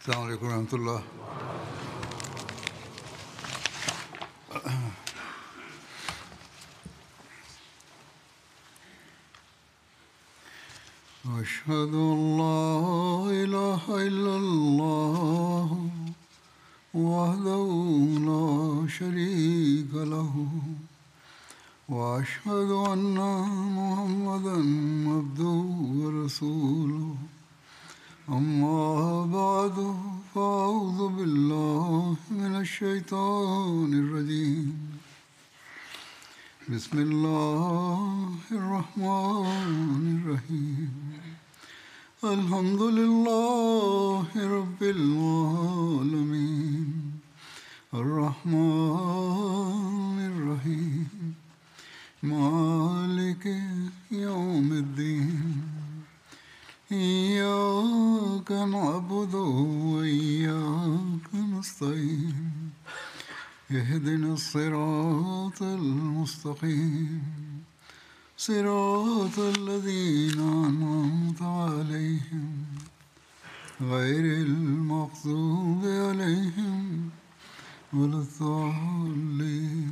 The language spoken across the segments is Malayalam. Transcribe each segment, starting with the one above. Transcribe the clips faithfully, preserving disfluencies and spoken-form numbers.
السلام عليكم ورحمة الله. أشهد أن لا إله إلا الله وحده لا شريك له وأشهد أن محمدا عبده ورسوله أما بعد فأعوذ بالله من الشيطان الرجيم بسم الله الرحمن الرحيم الحمد لله رب العالمين الرحمن الرحيم مالك يوم الدين إياك نعبد وإياك نستعين اهدنا الصراط المستقيم صراط الذين أنعمت عليهم غير المغضوب عليهم ولا الضالين.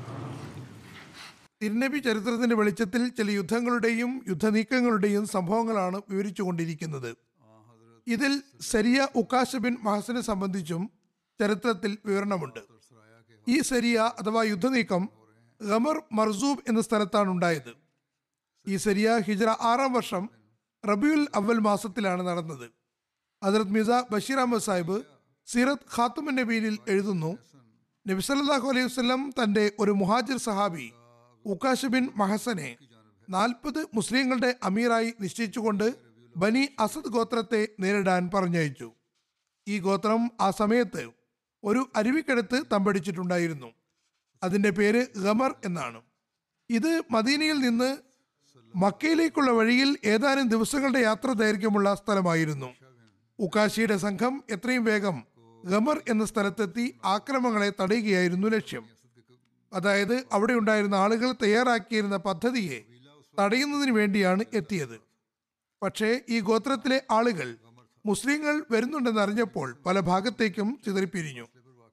തിരുനബി ചരിത്രത്തിന്റെ വെളിച്ചത്തിൽ ചില യുദ്ധങ്ങളുടെയും യുദ്ധനീക്കങ്ങളുടെയും സംഭവങ്ങളാണ് വിവരിച്ചുകൊണ്ടിരിക്കുന്നത്. ഇതിൽ സരിയ ഉക്കാശ ബിൻ മഹസനെ സംബന്ധിച്ചും ചരിത്രത്തിൽ വിവരണമുണ്ട്. ഈ സരിയ അഥവാ യുദ്ധനീക്കം ഗമർ മർസൂബ് എന്ന സ്ഥലത്താണ് ഉണ്ടായത്. ഈ സരിയ ഹിജ്റ ആറാം വർഷം റബിയുൽ അവൽ മാസത്തിലാണ് നടന്നത്. ഹദ്റത്ത് മിർസ ബഷീർ അഹമ്മദ് സാഹിബ് സീറത്ത് ഖാത്തുമുൻ നബീനിൽ എഴുതുന്നു, നബി സല്ലല്ലാഹു അലൈഹി വസല്ലം തന്റെ ഒരു മുഹാജിർ സഹാബി ഉക്കാശ ബിൻ മഹസനെ നാൽപ്പത് മുസ്ലിങ്ങളുടെ അമീറായി നിശ്ചയിച്ചുകൊണ്ട് ബനി അസദ് ഗോത്രത്തെ നേരിടാൻ പറഞ്ഞയച്ചു. ഈ ഗോത്രം ആ സമയത്ത് ഒരു അരുവിക്കടുത്ത് തമ്പടിച്ചിട്ടുണ്ടായിരുന്നു. അതിന്റെ പേര് ഗമർ എന്നാണ്. ഇത് മദീനയിൽ നിന്ന് മക്കയിലേക്കുള്ള വഴിയിൽ ഏതാനും ദിവസങ്ങളുടെ യാത്ര ദൈർഘ്യമുള്ള സ്ഥലമായിരുന്നു. ഉക്കാശിയുടെ സംഘം എത്രയും വേഗം ഗമർ എന്ന സ്ഥലത്തെത്തി ആക്രമണങ്ങളെ തടയുകയായിരുന്നു ലക്ഷ്യം. അതായത് അവിടെ ഉണ്ടായിരുന്ന ആളുകൾ തയ്യാറാക്കിയിരുന്ന പദ്ധതിയെ തടയുന്നതിന് വേണ്ടിയാണ് എത്തിയത്. പക്ഷേ ഈ ഗോത്രത്തിലെ ആളുകൾ മുസ്ലിങ്ങൾ വരുന്നുണ്ടെന്ന് അറിഞ്ഞപ്പോൾ പല ഭാഗത്തേക്കും ചിതറിപ്പിരിഞ്ഞു.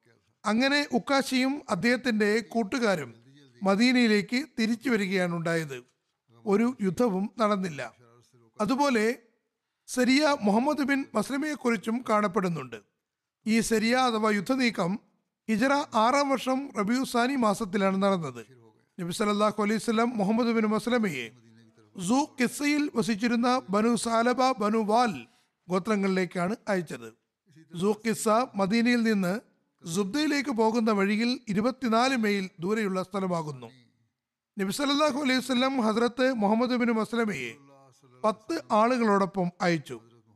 അങ്ങനെ ഉക്കാശിയും അദ്ദേഹത്തിന്റെ കൂട്ടുകാരും മദീനയിലേക്ക് തിരിച്ചു വരികയാണ് ഉണ്ടായത്. ഒരു യുദ്ധവും നടന്നില്ല. അതുപോലെ സരിയ മുഹമ്മദ് ബിൻ മസ്ലമയെ കുറിച്ചും കാണപ്പെടുന്നുണ്ട്. ഈ സരിയ അഥവാ യുദ്ധനീക്കം ഹിജ്റ ആറാം വർഷം റബിയു സാനി മാസത്തിലാണ് നടന്നത്. നബി സല്ലല്ലാഹു അലൈഹി വസല്ലം മുഹമ്മദ് ബിൻ മസ്ലമയെ സൂ കിസ്സയിൽ വസിച്ചിരുന്ന ബനു സാലബ ബനു വാൽ ഗോത്രങ്ങളിലേക്കാണ് അയച്ചത്. സൂ കിസ്സ മദീനയിൽ നിന്ന് സുബ്ദയിലേക്ക് പോകുന്ന വഴിയിൽ ഇരുപത്തിനാല് മൈൽ ദൂരെയുള്ള സ്ഥലമാകുന്നു. നബി സല്ലല്ലാഹു അലൈഹി വസല്ലം ഹസ്രത്ത് മുഹമ്മദ് ബിൻ മസ്ലമയെ പത്ത് ആളുകളോടൊപ്പം അയച്ചു.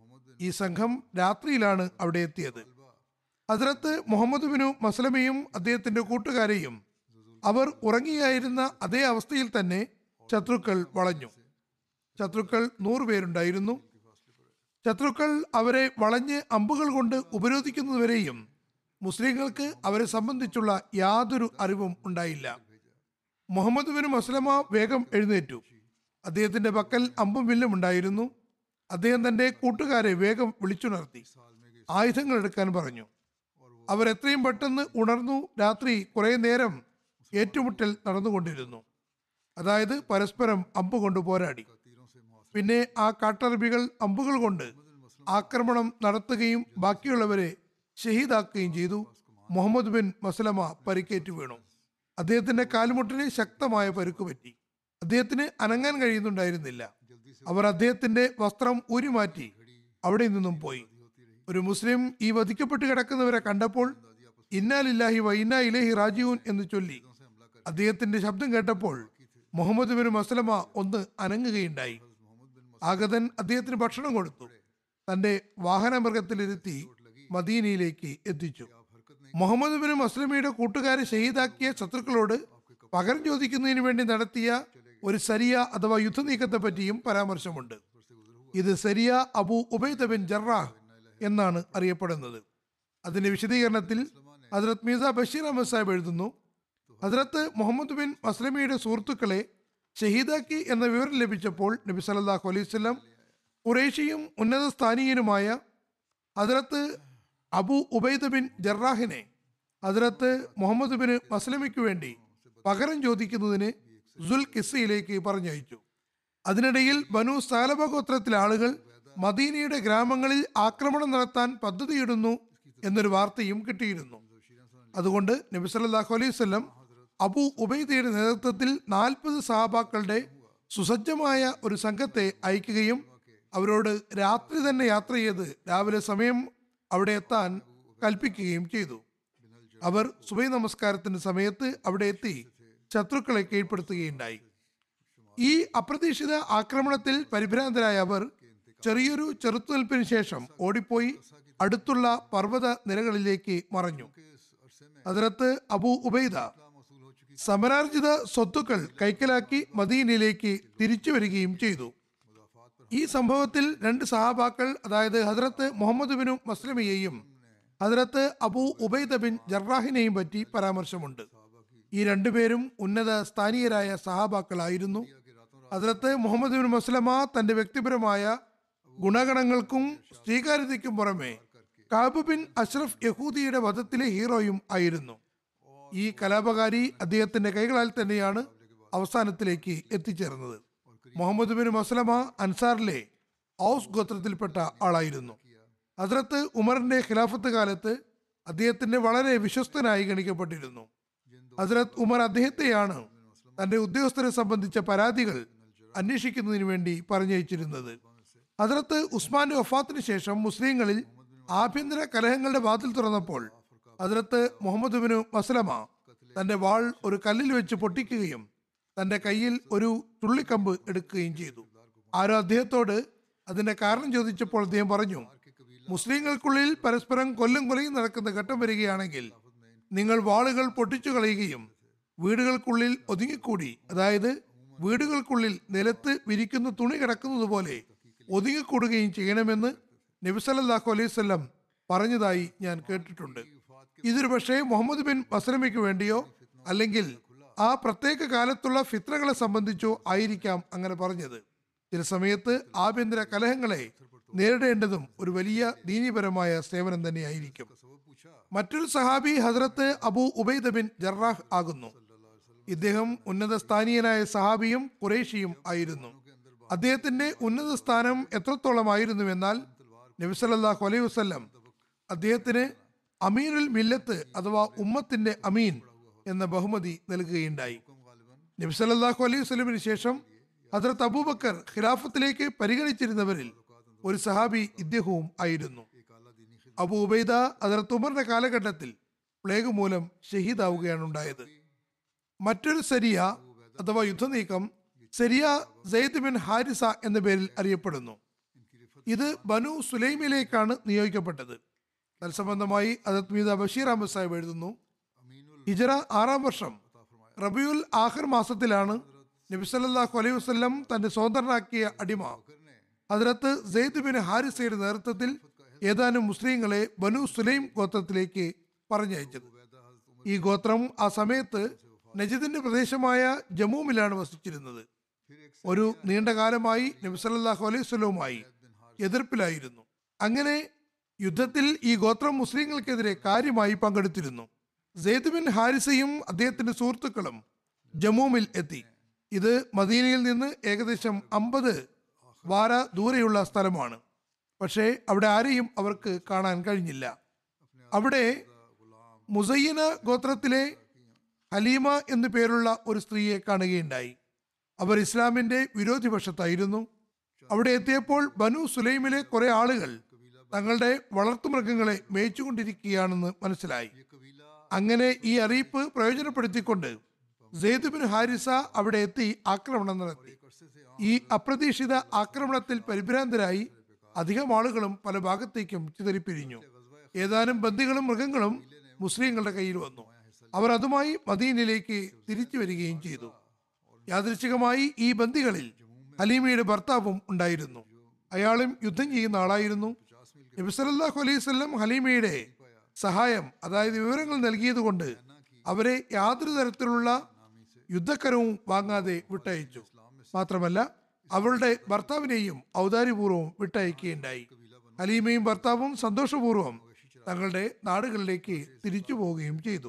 ഈ സംഘം രാത്രിയിലാണ് അവിടെ എത്തിയത്. ഹസ്രത്ത് മുഹമ്മദ് ബിനു മസ്ലമയും അദ്ദേഹത്തിന്റെ കൂട്ടുകാരെയും അവർ ഉറങ്ങിയായിരുന്ന അതേ അവസ്ഥയിൽ തന്നെ ശത്രുക്കൾ വളഞ്ഞു. ശത്രുക്കൾ നൂറുപേരുണ്ടായിരുന്നു. ശത്രുക്കൾ അവരെ വളഞ്ഞ് അമ്പുകൾ കൊണ്ട് ഉപരോധിക്കുന്നതുവരെയും മുസ്ലിങ്ങൾക്ക് അവരെ സംബന്ധിച്ചുള്ള യാതൊരു അറിവും ഉണ്ടായില്ല. മുഹമ്മദ് ബിൻ മസ്ലമ വേഗം എഴുന്നേറ്റു. അദ്ദേഹത്തിന്റെ പക്കൽ അമ്പും വില്ലും ഉണ്ടായിരുന്നു. അദ്ദേഹം തന്റെ കൂട്ടുകാരെ വേഗം വിളിച്ചുണർത്തി ആയുധങ്ങൾ എടുക്കാൻ പറഞ്ഞു. അവർ എത്രയും പെട്ടെന്ന് ഉണർന്നു. രാത്രി കുറെ നേരം ഏറ്റുമുട്ടൽ നടന്നുകൊണ്ടിരുന്നു. അതായത് പരസ്പരം അമ്പ് കൊണ്ട് പോരാടി. പിന്നെ ആ കാട്ടറബികൾ അമ്പുകൾ കൊണ്ട് ആക്രമണം നടത്തുകയും ബാക്കിയുള്ളവരെ ഷഹീദാക്കുകയും ചെയ്തു. മുഹമ്മദ് ബിൻ മസ്ലമ പരിക്കേറ്റു വീണു. അദ്ദേഹത്തിന്റെ കാൽമുട്ടിന് ശക്തമായ പരുക്ക് പറ്റി. അദ്ദേഹത്തിന് അനങ്ങാൻ കഴിയുന്നുണ്ടായിരുന്നില്ല. അവർ അദ്ദേഹത്തിന്റെ വസ്ത്രം ഊരിമാറ്റി അവിടെ നിന്നും പോയി. ഒരു മുസ്ലിം ഈ വധിക്കപ്പെട്ട് കിടക്കുന്നവരെ കണ്ടപ്പോൾ ഇന്നാ ലില്ലാഹി വ ഇന്നാ ഇലൈഹി റാജിഊൻ എന്ന് ചൊല്ലി അദ്ദേഹത്തിന്റെ ശബ്ദം കേട്ടപ്പോൾ മുഹമ്മദ് ബിൻ മസ്ലമ ഒന്ന് അനങ്ങുകയുണ്ടായി. ആഗതൻ അദ്ദേഹത്തിന് ഭക്ഷണം കൊടുത്തു. തന്റെ വാഹന മൃഗത്തിലിരുത്തി മദീനയിലേക്ക് എത്തിച്ചു. മുഹമ്മദ് ബിൻ മസ്ലമയുടെ കൂട്ടുകാരെ ഷഹീദാക്കിയ ശത്രുക്കളോട് പകരം ചോദിക്കുന്നതിന് വേണ്ടി നടത്തിയ ഒരു സരിയ അഥവാ യുദ്ധനീക്കത്തെ പറ്റിയും പരാമർശമുണ്ട്. ഇത് സരിയ അബൂ ഉബൈദ ബിൻ ജറാഹ് എന്നാണ് അറിയപ്പെടുന്നത്. അതിന്റെ വിശദീകരണത്തിൽ ഹദ്റത്ത് മിർസ ബഷീർ അഹമ്മദ് സാഹിബ് എഴുതുന്നു, ഹദ്റത്ത് മുഹമ്മദ് ബിൻ മസ്ലമയുടെ സുഹൃത്തുക്കളെ ഷഹീദാക്കി എന്ന വിവരം ലഭിച്ചപ്പോൾ നബി സല്ലല്ലാഹു അലൈഹി വസല്ലം ഖുറൈശിയും ഉന്നത സ്ഥാനീയനുമായ ഹദ്റത്ത് അബു ഉബൈദ ബിൻ ജറാഹിനെ ഹദ്രത്ത് മുഹമ്മദ് ബിൻ മസ്ലമയ്ക്ക് വേണ്ടി പകരം ചോദിക്കുന്നതിന് സുൽ കിസ്സയിലേക്ക് പറഞ്ഞയച്ചു. അതിനിടയിൽ ബനു സാലബ ഗോത്രത്തിലെ ആളുകൾ മദീനയുടെ ഗ്രാമങ്ങളിൽ ആക്രമണം നടത്താൻ പദ്ധതിയിടുന്നു എന്നൊരു വാർത്തയും കിട്ടിയിരുന്നു. അതുകൊണ്ട് നബി സല്ലല്ലാഹു അലൈഹി വസല്ലം അബു ഉബൈദയുടെ നേതൃത്വത്തിൽ നാൽപ്പത് സഹാബാക്കളുടെ സുസജ്ജമായ ഒരു സംഘത്തെ അയക്കുകയും അവരോട് രാത്രി തന്നെ യാത്ര ചെയ്ത് രാവിലെ സമയം അവിടെ എത്താൻ കൽപ്പിക്കുകയും ചെയ്തു. അവർ സുബഹി നമസ്കാരത്തിന്റെ സമയത്ത് അവിടെ എത്തി ശത്രുക്കളെ കീഴ്പ്പെടുത്തുകയുണ്ടായി. ഈ അപ്രതീക്ഷിത ആക്രമണത്തിൽ പരിഭ്രാന്തരായ അവർ ചെറിയൊരു ചെറുത്തുനിൽപ്പിന് ശേഷം ഓടിപ്പോയി അടുത്തുള്ള പർവ്വത നിരകളിലേക്ക് മറഞ്ഞു. ഹദ്രത്ത് അബൂ ഉബൈദ സമരാർജിത സ്വത്തുക്കൾ കൈക്കലാക്കി മദീനയിലേക്ക് തിരിച്ചു വരികയും ചെയ്തു. ഈ സംഭവത്തിൽ രണ്ട് സഹാബാക്കൾ, അതായത് ഹദ്രത്ത് മുഹമ്മദ് ബിൻ മസ്ലമയെയും ഹദ്രത്ത് അബൂ ഉബൈദ ബിൻ ജറാഹിനെയും പറ്റി പരാമർശമുണ്ട്. ഈ രണ്ടുപേരും ഉന്നത സ്ഥാനീയരായ സഹാബാക്കളായിരുന്നു. ഹദ്രത്ത് മുഹമ്മദ് ബിൻ മസ്ലമ തന്റെ വ്യക്തിപരമായ ഗുണഗണങ്ങൾക്കും സ്വീകാര്യതയ്ക്കും പുറമെ കഅബ് ബിൻ അഷ്റഫ് യഹൂദിയുടെ വധത്തിലെ ഹീറോയും ആയിരുന്നു. ഈ കലാപകാരി അദ്ദേഹത്തിന്റെ കൈകളാൽ തന്നെയാണ് അവസാനത്തിലേക്ക് എത്തിച്ചേർന്നത്. മുഹമ്മദ് ബിൻ മസ്ലമ അൻസാറിലെ ഔസ് ഗോത്രത്തിൽപ്പെട്ട ആളായിരുന്നു. ഹദ്രത്ത് ഉമറിന്റെ ഖിലാഫത്ത് കാലത്ത് അദ്ദേഹത്തിന്റെ വളരെ വിശ്വസ്തനായി ഗണിക്കപ്പെട്ടിരുന്നു. ഹദ്രത്ത് ഉമർ അദ്ദേഹത്തെയാണ് തന്റെ ഉദ്യോഗസ്ഥരെ സംബന്ധിച്ച പരാതികൾ അന്വേഷിക്കുന്നതിന് വേണ്ടി പറഞ്ഞയച്ചിരുന്നത്. ഹദ്രത്ത് ഉസ്മാന്റെ വഫാത്തിന് ശേഷം മുസ്ലിങ്ങളിൽ ആഭ്യന്തര കലഹങ്ങളുടെ വാതിൽ തുറന്നപ്പോൾ ഹദ്രത്ത് മുഹമ്മദ് ബിൻ മസ്ലമ തന്റെ വാൾ ഒരു കല്ലിൽ വെച്ച് പൊട്ടിക്കുകയും തന്റെ കയ്യിൽ ഒരു ചുള്ളിക്കമ്പ് എടുക്കുകയും ചെയ്തു. ആരോ അദ്ദേഹത്തോട് അതിന്റെ കാരണം ചോദിച്ചപ്പോൾ അദ്ദേഹം പറഞ്ഞു, മുസ്ലിങ്ങൾക്കുള്ളിൽ പരസ്പരം കൊല്ലും കൊലയും നടക്കുന്ന ഘട്ടം വരികയാണെങ്കിൽ നിങ്ങൾ വാളുകൾ പൊട്ടിച്ചു കളയുകയും വീടുകൾക്കുള്ളിൽ ഒതുങ്ങിക്കൂടി, അതായത് വീടുകൾക്കുള്ളിൽ നിലത്ത് വിരിക്കുന്ന തുണി കിടക്കുന്നത് പോലെ ഒതുങ്ങിക്കൂടുകയും ചെയ്യണമെന്ന് നബി സല്ലല്ലാഹു അലൈഹി വസല്ലം പറഞ്ഞതായി ഞാൻ കേട്ടിട്ടുണ്ട്. ഇതൊരു പക്ഷേ മുഹമ്മദ് ബിൻ മസ്ലമയ്ക്ക് വേണ്ടിയോ അല്ലെങ്കിൽ ആ പ്രത്യേക കാലത്തുള്ള ഫിത്നകളെ സംബന്ധിച്ചോ ആയിരിക്കാം അങ്ങനെ പറഞ്ഞത്. ചില സമയത്ത് ആഭ്യന്തര കലഹങ്ങളെ നേരിടേണ്ടതും ഒരു വലിയ ദീനീപരമായ സേവനം തന്നെയായിരിക്കും. മറ്റൊരു സഹാബി ഹദ്രത്ത് അബൂ ഉബൈദ ബിൻ ജറാഹ് ആകുന്നു. ഇദ്ദേഹം ഉന്നത സ്ഥാനീയനായ സഹാബിയും ഖുറൈശിയും ആയിരുന്നു. അദ്ദേഹത്തിന്റെ ഉന്നത സ്ഥാനം എത്രത്തോളമായിരുന്നുവെന്നാൽ നബി സല്ലല്ലാഹു അലൈഹി വസല്ലം അദ്ദേഹത്തിന് അമീനുൽ മില്ലത്ത് അഥവാ ഉമ്മത്തിന്റെ അമീൻ എന്ന ബഹുമതി നൽകുകയുണ്ടായി. നബി സല്ലല്ലാഹു അലൈഹി വസല്ലമിന് ശേഷം ഹദ്രത്ത് അബൂബക്കർ ഖിലാഫത്തിലേക്ക് പരിഗണിച്ചിരുന്നവരിൽ ഒരു സഹാബി ഇദ്ദേഹവും ആയിരുന്നു. അബൂ ഉബൈദ ഹദ്രത്ത് ഉമറിന്റെ കാലഘട്ടത്തിൽ പ്ലേഗ് മൂലം ഷഹീദാവുകയാണ് ഉണ്ടായത്. മറ്റൊരു സരിയ അഥവാ യുദ്ധനീക്കം സരിയ സെയ്ദ് ബിൻ ഹാരിസ എന്ന പേരിൽ അറിയപ്പെടുന്നു. ഇത് ബനു സുലൈമിലേക്കാണ് നിയോഗിക്കപ്പെട്ടത്. തത്സംബന്ധമായി ഹദരത്ത് മീത ബഷീർ അഹമ്മദ് സാഹിബ് എഴുതുന്നു, ഹിജറ ആറാം വർഷം റബിയുൽ ആഖിർ മാസത്തിലാണ് നബി സല്ലല്ലാഹു അലൈഹി വസല്ലം തന്റെ സ്വതന്ത്രനാക്കിയ അടിമ ഹദ്രത്ത് സെയ്ദ് ബിൻ ഹാരിസയുടെ നേതൃത്വത്തിൽ ഏതാനും മുസ്ലിങ്ങളെ ബനു സുലൈം ഗോത്രത്തിലേക്ക് പറഞ്ഞയച്ചത്. ഈ ഗോത്രം ആ സമയത്ത് നജിദിന്റെ പ്രദേശമായ ജമ്മൂമിലാണ് വസിച്ചിരുന്നത്. ഒരു നീണ്ട കാലമായി നബി സല്ലല്ലാഹു അലൈഹി വസല്ലവുമായി എതിർപ്പിലായിരുന്നു. അങ്ങനെ യുദ്ധത്തിൽ ഈ ഗോത്രം മുസ്ലിങ്ങൾക്കെതിരെ കാര്യമായി പങ്കെടുത്തിരുന്നു. സെയ്ദ് ബിൻ ഹാരിസയും അദ്ദേഹത്തിന്റെ സുഹൃത്തുക്കളും ജമ്മൂമിൽ എത്തി. ഇത് മദീനയിൽ നിന്ന് ഏകദേശം അമ്പത് വാര ദൂരെയുള്ള സ്ഥലമാണ്. പക്ഷേ അവിടെ ആരെയും അവർക്ക് കാണാൻ കഴിഞ്ഞില്ല. അവിടെ മുസയ്യന ഗോത്രത്തിലെ ഹലീമ എന്നു പേരുള്ള ഒരു സ്ത്രീയെ കാണുകയുണ്ടായി. അവർ ഇസ്ലാമിന്റെ വിരോധി പക്ഷത്തായിരുന്നു. അവിടെ എത്തിയപ്പോൾ ബനു സുലൈമിലെ കുറെ ആളുകൾ തങ്ങളുടെ വളർത്തുമൃഗങ്ങളെ മേയിച്ചുകൊണ്ടിരിക്കുകയാണെന്ന് മനസ്സിലായി. അങ്ങനെ ഈ അറിയിപ്പ് പ്രയോജനപ്പെടുത്തിക്കൊണ്ട് സെയ്ദ് ബിൻ ഹാരിസ അവിടെ എത്തി ആക്രമണം നടത്തി. ഈ അപ്രതീക്ഷിത ആക്രമണത്തിൽ പരിഭ്രാന്തരായി അധികം ആളുകളും പല ഭാഗത്തേക്കും ചിതറിപ്പിരിഞ്ഞു. ഏതാനും ബന്ദികളും മൃഗങ്ങളും മുസ്ലിങ്ങളുടെ കയ്യിൽ വന്നു. അവർ അതുമായി മദീനയിലേക്ക് തിരിച്ചു വരികയും ചെയ്തു. യാദൃച്ഛികമായി ഈ ബന്ദികളിൽ ഹലീമയുടെ ഭർത്താവും ഉണ്ടായിരുന്നു. അയാളും യുദ്ധം ചെയ്യുന്ന ആളായിരുന്നു. നബി സല്ലല്ലാഹു അലൈഹി വസല്ലം ഹലീമയുടെ സഹായം, അതായത് വിവരങ്ങൾ നൽകിയത് കൊണ്ട് അവരെ യാതൊരു തരത്തിലുള്ള യുദ്ധക്കരവും വാങ്ങാതെ വിട്ടയച്ചു. മാത്രമല്ല അവളുടെ ഭർത്താവിനെയും ഔദാര്യപൂർവ്വം വിട്ടയക്കുകയുണ്ടായി. ഹലീമയും ഭർത്താവും സന്തോഷപൂർവ്വം തങ്ങളുടെ നാടുകളിലേക്ക് തിരിച്ചു പോവുകയും ചെയ്തു.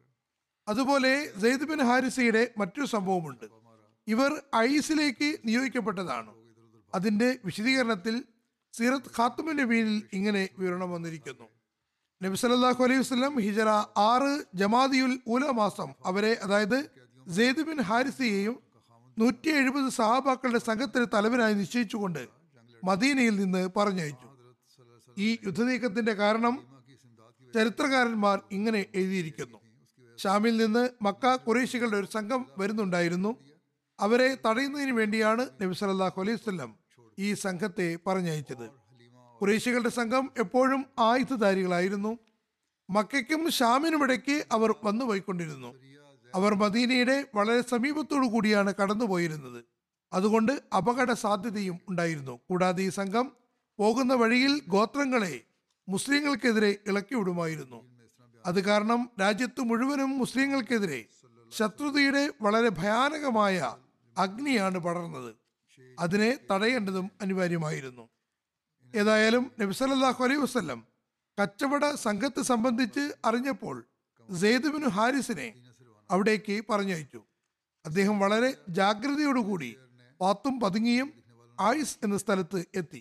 അതുപോലെ സെയ്ദ് ബിൻ ഹാരിസയുടെ മറ്റൊരു സംഭവമുണ്ട്. ഇവർ ഐസിലേക്ക് നിയോഗിക്കപ്പെട്ടതാണ്. അതിന്റെ വിശദീകരണത്തിൽ സീറത്ത് ഖാത്തുമുൻ നബിയിൽ ഇങ്ങനെ വിവരണം വന്നിരിക്കുന്നു. നബി സല്ലല്ലാഹു അലൈഹി വസല്ലം ഹിജറ ആറ് ജമാദിയുൽ ഊല മാസം അവരെ, അതായത് സെയ്ദ് ബിൻ ഹാരിസയെയും നൂറ്റി എഴുപത് സഹാബാക്കളുടെ സംഘത്തിന് തലവനായി നിശ്ചയിച്ചുകൊണ്ട് മദീനയിൽ നിന്ന് പറഞ്ഞയച്ചു. ഈ യുദ്ധനീക്കത്തിന്റെ കാരണം ചരിത്രകാരന്മാർ ഇങ്ങനെ എഴുതിയിരിക്കുന്നു. ഷാമിൽ നിന്ന് മക്ക ഖുറൈശികളുടെ ഒരു സംഘം വരുന്നുണ്ടായിരുന്നു. അവരെ തടയുന്നതിന് വേണ്ടിയാണ് നബി സല്ലല്ലാഹു അലൈഹി വസല്ലം ഈ സംഘത്തെ പറഞ്ഞയച്ചത്. ഖുറൈശികളുടെ സംഘം എപ്പോഴും ആയുധധാരികളായിരുന്നു. മക്കയ്ക്കും ഷാമിനുമിടയ്ക്ക് അവർ വന്നു പോയിക്കൊണ്ടിരുന്നു. അവർ മദീനയുടെ വളരെ സമീപത്തോടു കൂടിയാണ് കടന്നുപോയിരുന്നത്. അതുകൊണ്ട് അപകട സാധ്യതയും ഉണ്ടായിരുന്നു. കൂടാതെ ഈ സംഘം പോകുന്ന വഴിയിൽ ഗോത്രങ്ങളെ മുസ്ലിങ്ങൾക്കെതിരെ ഇളക്കിവിടുമായിരുന്നു. അത് കാരണം രാജ്യത്ത് മുഴുവനും മുസ്ലിങ്ങൾക്കെതിരെ ശത്രുതയുടെ വളരെ ഭയാനകമായ അഗ്നിയാണ് പടർന്നത്. അതിനെ തടയേണ്ടതും അനിവാര്യമായിരുന്നു. ഏതായാലും നബി സല്ലല്ലാഹു അലൈഹി വസല്ലം കച്ചവട സംഘത്തെ സംബന്ധിച്ച് അറിഞ്ഞപ്പോൾ സെയ്ദ് ബിൻ ഹാരിസിനെ അവിടേക്ക് പറഞ്ഞയച്ചു. അദ്ദേഹം വളരെ ജാഗ്രതയോടുകൂടി പാത്തും പതുങ്ങിയും ഐസ് എന്ന സ്ഥലത്ത് എത്തി.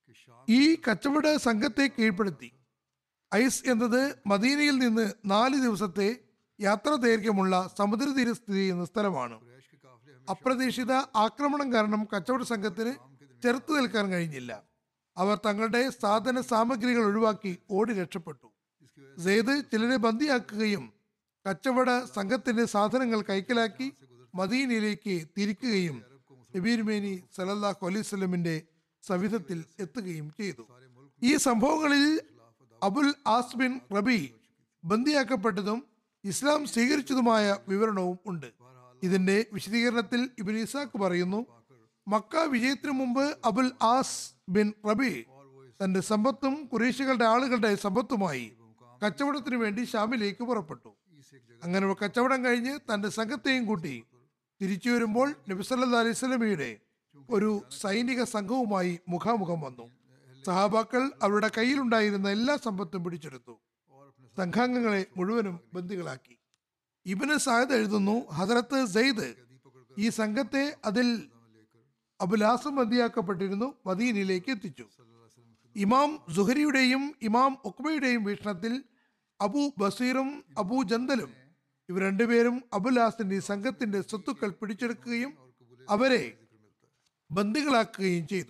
ഈ കച്ചവട സംഘത്തെ കീഴ്പ്പെടുത്തി. ഐസ് എന്നത് മദീനയിൽ നിന്ന് നാല് ദിവസത്തെ യാത്രാ ദൈർഘ്യമുള്ള സമുദ്രതീര സ്ഥിതി ചെയ്യുന്ന സ്ഥലമാണ്. അപ്രതീക്ഷിത ആക്രമണം കാരണം കച്ചവട സംഘത്തിന് ചെറുത്തു നിൽക്കാൻ കഴിഞ്ഞില്ല. അവർ തങ്ങളുടെ സാധന സാമഗ്രികൾ ഒഴിവാക്കി ഓടി രക്ഷപ്പെട്ടു. സെയ്ദ് ചിലരെ ബന്ദിയാക്കുകയും കച്ചവട സംഘത്തിന്റെ സാധനങ്ങൾ കൈക്കലാക്കി മദീനയിലേക്ക് തിരിക്കുകയും നബിതിരുമേനി സല്ലല്ലാഹു അലൈഹി വസല്ലമിന്റെ സവിധത്തിൽ എത്തുകയും ചെയ്തു. ഈ സംഭവങ്ങളിൽ അബുൽ ആസ് ബിൻ റബി ബന്ദിയാക്കപ്പെട്ടതും ഇസ്ലാം സ്വീകരിച്ചതുമായ വിവരണവും ഉണ്ട്. ഇതിന്റെ വിശദീകരണത്തിൽ ഇബ്നു ഇസാഖ് പറയുന്നു, മക്ക വിജയത്തിനു മുമ്പ് അബുൽ ആസ് ബിൻ റബി തന്റെ സമ്പത്തും ഖുറൈശികളുടെ ആളുകളുടെ സമ്പത്തുമായി കച്ചവടത്തിനു വേണ്ടി ഷാമിലേക്ക് പുറപ്പെട്ടു. അങ്ങനെ കച്ചവടം കഴിഞ്ഞ് തന്റെ സംഘത്തെയും കൂട്ടി തിരിച്ചു വരുമ്പോൾ നബി സല്ലല്ലാഹു അലൈഹി വസല്ലമയുടെ ഒരു സൈനിക സംഘവുമായി മുഖാമുഖം വന്നു. സഹാബാക്കൾ അവരുടെ കയ്യിലുണ്ടായിരുന്ന എല്ലാ സമ്പത്തും പിടിച്ചെടുത്തു. സംഘാംഗങ്ങളെ മുഴുവനും ബന്ദികളാക്കി. ഇബ്നു സഅദ് എഴുതുന്നു, ഹദരത്ത് സെയ്ദ് ഈ സംഘത്തെ അതിൽ അബുലാസം ബന്ദിയാക്കപ്പെട്ടിരുന്നു മദീനയിലേക്ക് എത്തിച്ചു. ഇമാം സുഹരിയുടെയും ഇമാം ഉഖ്ബയുടെയും വീക്ഷണത്തിൽ അബു ബസീറും അബു ജന്തലും ഇവർ രണ്ടുപേരും അബുലാസിന്റെ ഈ സംഘത്തിന്റെ സ്വത്തുക്കൾ പിടിച്ചെടുക്കുകയും അവരെ ബന്ദികളാക്കുകയും ചെയ്തു.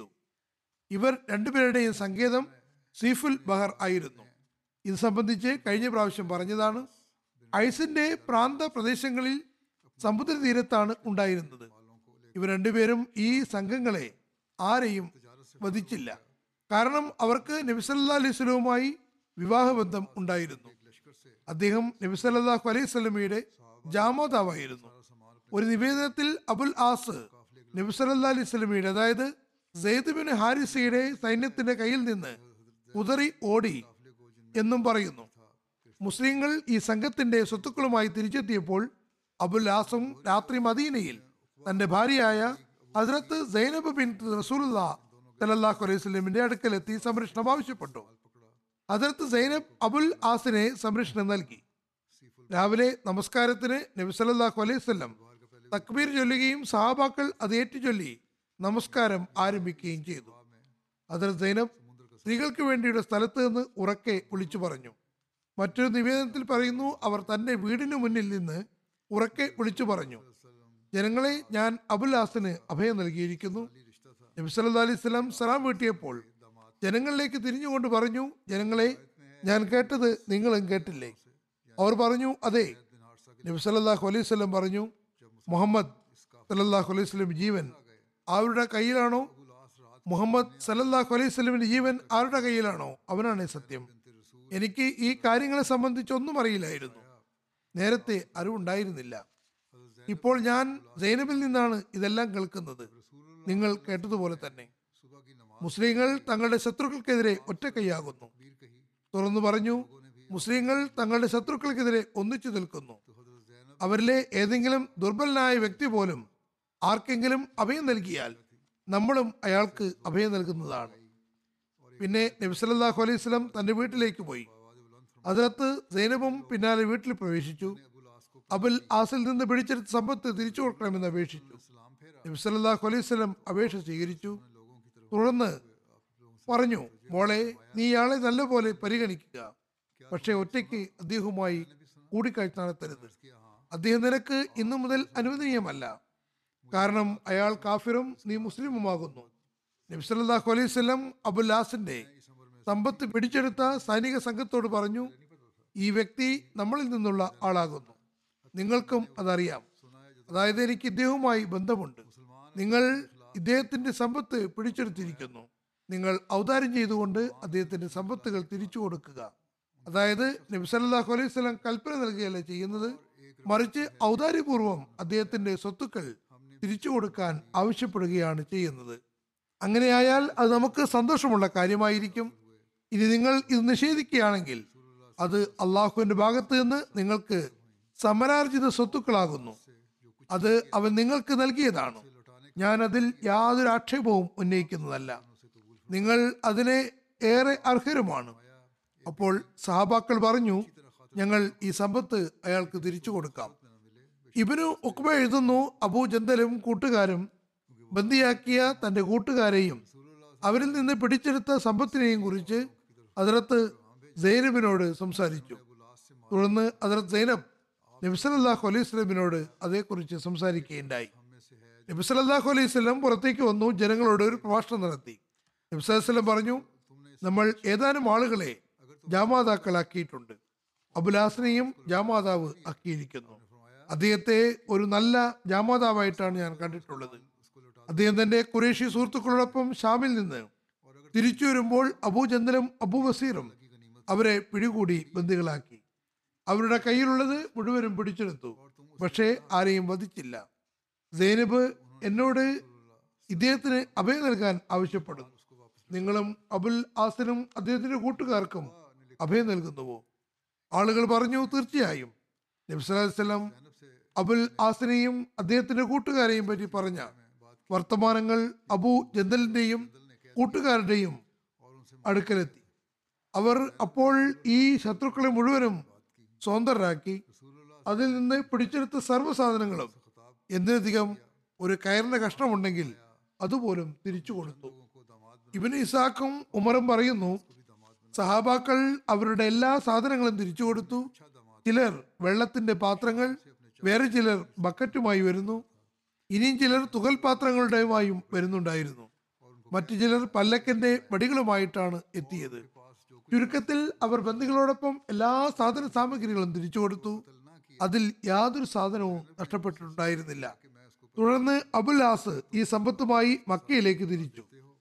ഇവർ രണ്ടുപേരുടെയും സങ്കേതം സീഫുൽ ബഹർ ആയിരുന്നു. ഇത് സംബന്ധിച്ച് കഴിഞ്ഞ പ്രാവശ്യം പറഞ്ഞതാണ്. ഐസിന്റെ പ്രാന്ത പ്രദേശങ്ങളിൽ സമുദ്രതീരത്താണ് ഉണ്ടായിരുന്നത്. ഇവർ രണ്ടുപേരും ഈ സംഘങ്ങളെ ആരെയും വധിച്ചില്ല. കാരണം അവർക്ക് നബി സല്ലല്ലാഹു അലൈഹി വസല്ലമയുമായി വിവാഹബന്ധം ഉണ്ടായിരുന്നു. അദ്ദേഹം നബി സല്ലല്ലാഹു അലൈഹി വസല്ലമയുടെ ജാമാതാവായിരുന്നു. ഒരു നിവേദനത്തിൽ അബുൽ ആസ് നബി സല്ലല്ലാഹു അലൈഹി വസല്ലമയുടെ, അതായത് സെയ്ദ് ബിൻ ഹാരിസയുടെ സൈന്യത്തിന്റെ കയ്യിൽ നിന്ന് കുതറി ഓടി എന്നും പറയുന്നു. മുസ്ലിങ്ങൾ ഈ സംഘത്തിന്റെ സ്വത്തുക്കളുമായി തിരിച്ചെത്തിയപ്പോൾ അബുൽ ആസും രാത്രി മദീനയിൽ തന്റെ ഭാര്യയായ ഹസ്രത്ത് സൈനബ് ബിൻത് റസൂലുള്ളാഹി സ്വല്ലല്ലാഹു അലൈഹി വസല്ലമിന്റെ അടുക്കലെത്തി സംരക്ഷണം ആവശ്യപ്പെട്ടു. ഹസ്രത്ത് സൈനബ് അബുൽ ആസിനെ സംരക്ഷണം നൽകി. രാവിലെ നമസ്കാരത്തിന് നബി സല്ലല്ലാഹു അലൈഹി വസല്ലം തക്ബീർ ചൊല്ലുകയും സഹാബാക്കൾ അത് ഏറ്റുചൊല്ലി നമസ്കാരം ആരംഭിക്കുകയും ചെയ്തു. ഹസ്രത്ത് സൈനബ് സ്ത്രീകൾക്ക് വേണ്ടിയുള്ള സ്ഥലത്ത് നിന്ന് ഉറക്കെ വിളിച്ചു പറഞ്ഞു. മറ്റൊരു നിവേദനത്തിൽ പറയുന്നു, അവർ തന്റെ വീടിന് മുന്നിൽ നിന്ന് ഉറക്കെ വിളിച്ചു പറഞ്ഞു, ജനങ്ങളെ, ഞാൻ അബുൽ ആസിന് അഭയം നൽകിയിരിക്കുന്നു. നബി സല്ലല്ലാഹു അലൈഹി വസല്ലം സലാം വീട്ടിയപ്പോൾ ജനങ്ങളിലേക്ക് തിരിഞ്ഞുകൊണ്ട് പറഞ്ഞു, ജനങ്ങളെ, ഞാൻ കേട്ടത് നിങ്ങളും കേട്ടില്ലേ? അവർ പറഞ്ഞു, അതെ. നബി സല്ലല്ലാഹു അലൈഹി വസല്ലം പറഞ്ഞു, മുഹമ്മദ് സല്ലല്ലാഹു അലൈഹി വസല്ലം ജീവൻ ആരുടെ കയ്യിലാണോ, മുഹമ്മദ് സല്ലല്ലാഹു അലൈഹി വസല്ലമിന്റെ ജീവൻ ആരുടെ കയ്യിലാണോ അവനാണ് സത്യം. എനിക്ക് ഈ കാര്യങ്ങളെ സംബന്ധിച്ച് ഒന്നും അറിയില്ലായിരുന്നു. നേരത്തെ അറിവുണ്ടായിരുന്നില്ല. ഇപ്പോൾ ഞാൻ സൈനബിൽ നിന്നാണ് ഇതെല്ലാം കേൾക്കുന്നത്. നിങ്ങൾ കേട്ടതുപോലെ തന്നെ മുസ്ലിങ്ങൾ തങ്ങളുടെ ശത്രുക്കൾക്കെതിരെ ഒറ്റക്കൈയാകുന്നു. തുറന്നു പറഞ്ഞു, മുസ്ലിങ്ങൾ തങ്ങളുടെ ശത്രുക്കൾക്കെതിരെ ഒന്നിച്ചു നിൽക്കുന്നു. അവരിലെ ഏതെങ്കിലും ദുർബലനായ വ്യക്തി പോലും ആർക്കെങ്കിലും അഭയം നൽകിയാൽ നമ്മളും അയാൾക്ക് അഭയം നൽകുന്നതാണ്. പിന്നെ നബി സല്ലല്ലാഹു അലൈഹി വസല്ലം തന്റെ വീട്ടിലേക്ക് പോയി. ഹദ്റത്ത് സൈനബും പിന്നാലെ വീട്ടിൽ പ്രവേശിച്ചു. അബുൽ ആസിൽ നിന്ന് പിടിച്ചെടുത്ത സമ്പത്ത് തിരിച്ചു കൊടുക്കണമെന്ന് അപേക്ഷിച്ചു. നബി സല്ലല്ലാഹു അലൈഹി വസല്ലം അപേക്ഷ സ്വീകരിച്ചു. തുടർന്ന് പറഞ്ഞു, മോളെ, നീ ഇയാളെ നല്ലപോലെ പരിഗണിക്കുക, പക്ഷെ ഒറ്റയ്ക്ക് അദ്ദേഹവുമായി കൂടിക്കാഴ്ച നടത്തരുത്. അദ്ദേഹം നിനക്ക് ഇന്നു മുതൽ അനുവദനീയമല്ല, കാരണം അയാൾ കാഫിറും നീ മുസ്ലിമുമാകുന്നു. നബി സല്ലല്ലാഹു അലൈഹി വസല്ലം അബുൽ ആസിന്റെ സമ്പത്ത് പിടിച്ചെടുത്ത സൈനിക സംഘത്തോട് പറഞ്ഞു, ഈ വ്യക്തി നമ്മളിൽ നിന്നുള്ള ആളാകുന്നു, നിങ്ങൾക്കും അതറിയാം. അതായത് എനിക്ക് ഇദ്ദേഹവുമായി ബന്ധമുണ്ട്. നിങ്ങൾ ഇദ്ദേഹത്തിന്റെ സമ്പത്ത് പിടിച്ചെടുത്തിരിക്കുന്നു. നിങ്ങൾ ഔദാര്യം ചെയ്തുകൊണ്ട് അദ്ദേഹത്തിന്റെ സമ്പത്തുകൾ തിരിച്ചു കൊടുക്കുക. അതായത് നബി സല്ലല്ലാഹു അലൈഹി വസല്ലം കൽപ്പന നൽകുകയല്ല ചെയ്യുന്നത്, മറിച്ച് ഔദാര്യപൂർവ്വം അദ്ദേഹത്തിന്റെ സ്വത്തുക്കൾ തിരിച്ചു കൊടുക്കാൻ ആവശ്യപ്പെടുകയാണ് ചെയ്യുന്നത്. അങ്ങനെയായാൽ അത് നമുക്ക് സന്തോഷമുള്ള കാര്യമായിരിക്കും. ഇനി നിങ്ങൾ ഇത് നിഷേധിക്കുകയാണെങ്കിൽ അത് അള്ളാഹുവിന്റെ ഭാഗത്ത് നിന്ന് നിങ്ങൾക്ക് സമരാർജിത സ്വത്തുക്കളാകുന്നു. അത് അവൻ നിങ്ങൾക്ക് നൽകിയതാണ്. ഞാൻ അതിൽ യാതൊരു ആക്ഷേപവും ഉന്നയിക്കുന്നതല്ല. നിങ്ങൾ അതിനെ ഏറെ അർഹരുമാണ്. അപ്പോൾ സഹാബാക്കൾ പറഞ്ഞു, ഞങ്ങൾ ഈ സമ്പത്ത് അയാൾക്ക് തിരിച്ചു കൊടുക്കാം. ഇബ്നു ഉഖ്ബ എഴുതുന്നു, അബൂ ജന്ദലും കൂട്ടുകാരും ബന്ദിയാക്കിയ തന്റെ കൂട്ടുകാരെയും അവരിൽ നിന്ന് പിടിച്ചെടുത്ത സമ്പത്തിനെയും കുറിച്ച് ഹദ്റത്ത് സൈനബിനോട് സംസാരിച്ചു. തുടർന്ന് ഹദ്റത്ത് സൈനബ് നബി സല്ലല്ലാഹു അലൈഹി വസല്ലമിനോട് അതേക്കുറിച്ച് സംസാരിക്കുകയുണ്ടായി. നബി സല്ലല്ലാഹു അലൈഹി വസല്ലം പുറത്തേക്ക് വന്നു, ജനങ്ങളോട് ഒരു പ്രഭാഷണം നടത്തി. നബി സല്ലല്ലാഹു അലൈഹി വസല്ലം പറഞ്ഞു, നമ്മൾ ഏതാനും ആളുകളെ ജാമാതാക്കളാക്കിയിട്ടുണ്ട്. അബുലാസിനെയും ജാമാതാവ് ആക്കിയിരിക്കുന്നു. അദ്ദേഹത്തെ ഒരു നല്ല ജാമാതാവായിട്ടാണ് ഞാൻ കണ്ടിട്ടുള്ളത്. അദ്ദേഹം തന്റെ ഖുറൈശി സുഹൃത്തുക്കളോടൊപ്പം ഷാമിൽ നിന്ന് തിരിച്ചു വരുമ്പോൾ അബൂ ജന്ദലും അബൂ വസീറും അവരെ പിടികൂടി ബന്ദികളാക്കി. അവരുടെ കയ്യിലുള്ളത് മുഴുവനും പിടിച്ചെടുത്തു, പക്ഷേ ആരെയും വധിച്ചില്ല. സൈനബ് എന്നോട് ഇദ്ദേഹത്തിന് അഭയം നൽകാൻ ആവശ്യപ്പെടുന്നു. നിങ്ങളും അബുൽ ആസിനും അദ്ദേഹത്തിന്റെ കൂട്ടുകാർക്കും അഭയം നൽകുന്നുവോ? ആളുകൾ പറഞ്ഞു, തീർച്ചയായും. നബി സല്ലല്ലാഹു അലൈഹി വസല്ലം അബുൽ ആസിനെയും അദ്ദേഹത്തിന്റെ കൂട്ടുകാരെയും പറ്റി പറഞ്ഞ വർത്തമാനങ്ങൾ അബൂ ജന്ദലിന്റെയും കൂട്ടുകാരുടെയും അടുക്കലെത്തി. അവർ അപ്പോൾ ഈ ശത്രുക്കളെ മുഴുവനും സ്വതന്ത്രരാക്കി. അതിൽ നിന്ന് പിടിച്ചെടുത്ത സർവ്വ സാധനങ്ങളും, എന്തിനധികം ഒരു കയറിന്റെ കഷ്ണമുണ്ടെങ്കിൽ അതുപോലും തിരിച്ചു കൊടുത്തു. ഇബ്നു ഇസാഖും ഉമറും പറയുന്നു, സഹാബാക്കൾ അവരുടെ എല്ലാ സാധനങ്ങളും തിരിച്ചു കൊടുത്തു. ചിലർ വെള്ളത്തിന്റെ പാത്രങ്ങൾ, വേറെ ചിലർ ബക്കറ്റുമായി വരുന്നു, ഇനിയും ചിലർ തുകൽ പാത്രങ്ങളുടെയുമായും വരുന്നുണ്ടായിരുന്നു. മറ്റു ചിലർ പല്ലക്കന്റെ വടികളുമായിട്ടാണ് എത്തിയത്. ചുരുക്കത്തിൽ അവർ ബന്ദികളോടൊപ്പം എല്ലാ സാധന സാമഗ്രികളും തിരിച്ചു കൊടുത്തു. അതിൽ യാതൊരു സാധനവും നഷ്ടപ്പെട്ടിട്ടുണ്ടായിരുന്നില്ല. തുടർന്ന് അബുൽ ആസ് ഈ സമ്പത്തുമായി മക്കയിലേക്ക് തിരിച്ചു.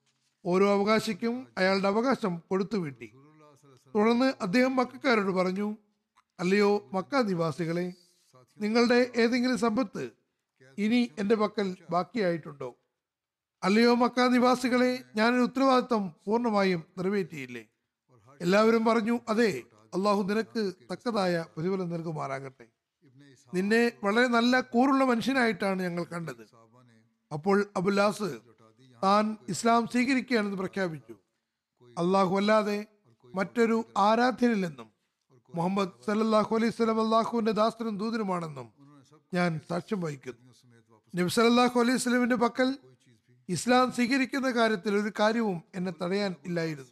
ഓരോ അവകാശിക്കും അയാളുടെ അവകാശം കൊടുത്തു വീട്ടി. തുടർന്ന് അദ്ദേഹം മക്കാരോട് പറഞ്ഞു, അല്ലയോ മക്ക നിവാസികളെ, നിങ്ങളുടെ ഏതെങ്കിലും സമ്പത്ത് ഇനി എന്റെ പക്കൽ ബാക്കിയായിട്ടുണ്ടോ? അല്ലയോ മക്ക നിവാസികളെ, ഞാനൊരു ഉത്തരവാദിത്തം പൂർണ്ണമായും നിറവേറ്റിയില്ലേ? എല്ലാവരും പറഞ്ഞു, അതെ, അള്ളാഹു നിനക്ക് തക്കതായ പ്രതിഫലം നൽകുമാറാകട്ടെ. നിന്നെ വളരെ നല്ല കൂറുള്ള മനുഷ്യനായിട്ടാണ് ഞങ്ങൾ കണ്ടത്. അപ്പോൾ അബുല്ലാസ് താൻ ഇസ്ലാം സ്വീകരിക്കുകയാണെന്ന് പ്രഖ്യാപിച്ചു. അള്ളാഹു അല്ലാതെ മറ്റൊരു ആരാധ്യനില്ലെന്നും മുഹമ്മദ് സല്ലല്ലാഹു അലൈഹി വസല്ലം അള്ളാഹുവിന്റെ ദാസനും ദൂതനുമാണെന്നും ഞാൻ സാക്ഷ്യം വഹിക്കുന്നു. നബി സല്ലല്ലാഹു അലൈഹി വസല്ലമിന്റെ പക്കൽ ഇസ്ലാം സ്വീകരിക്കുന്ന കാര്യത്തിൽ ഒരു കാര്യവും എന്നെ തടയാൻ ഇല്ലായിരുന്നു.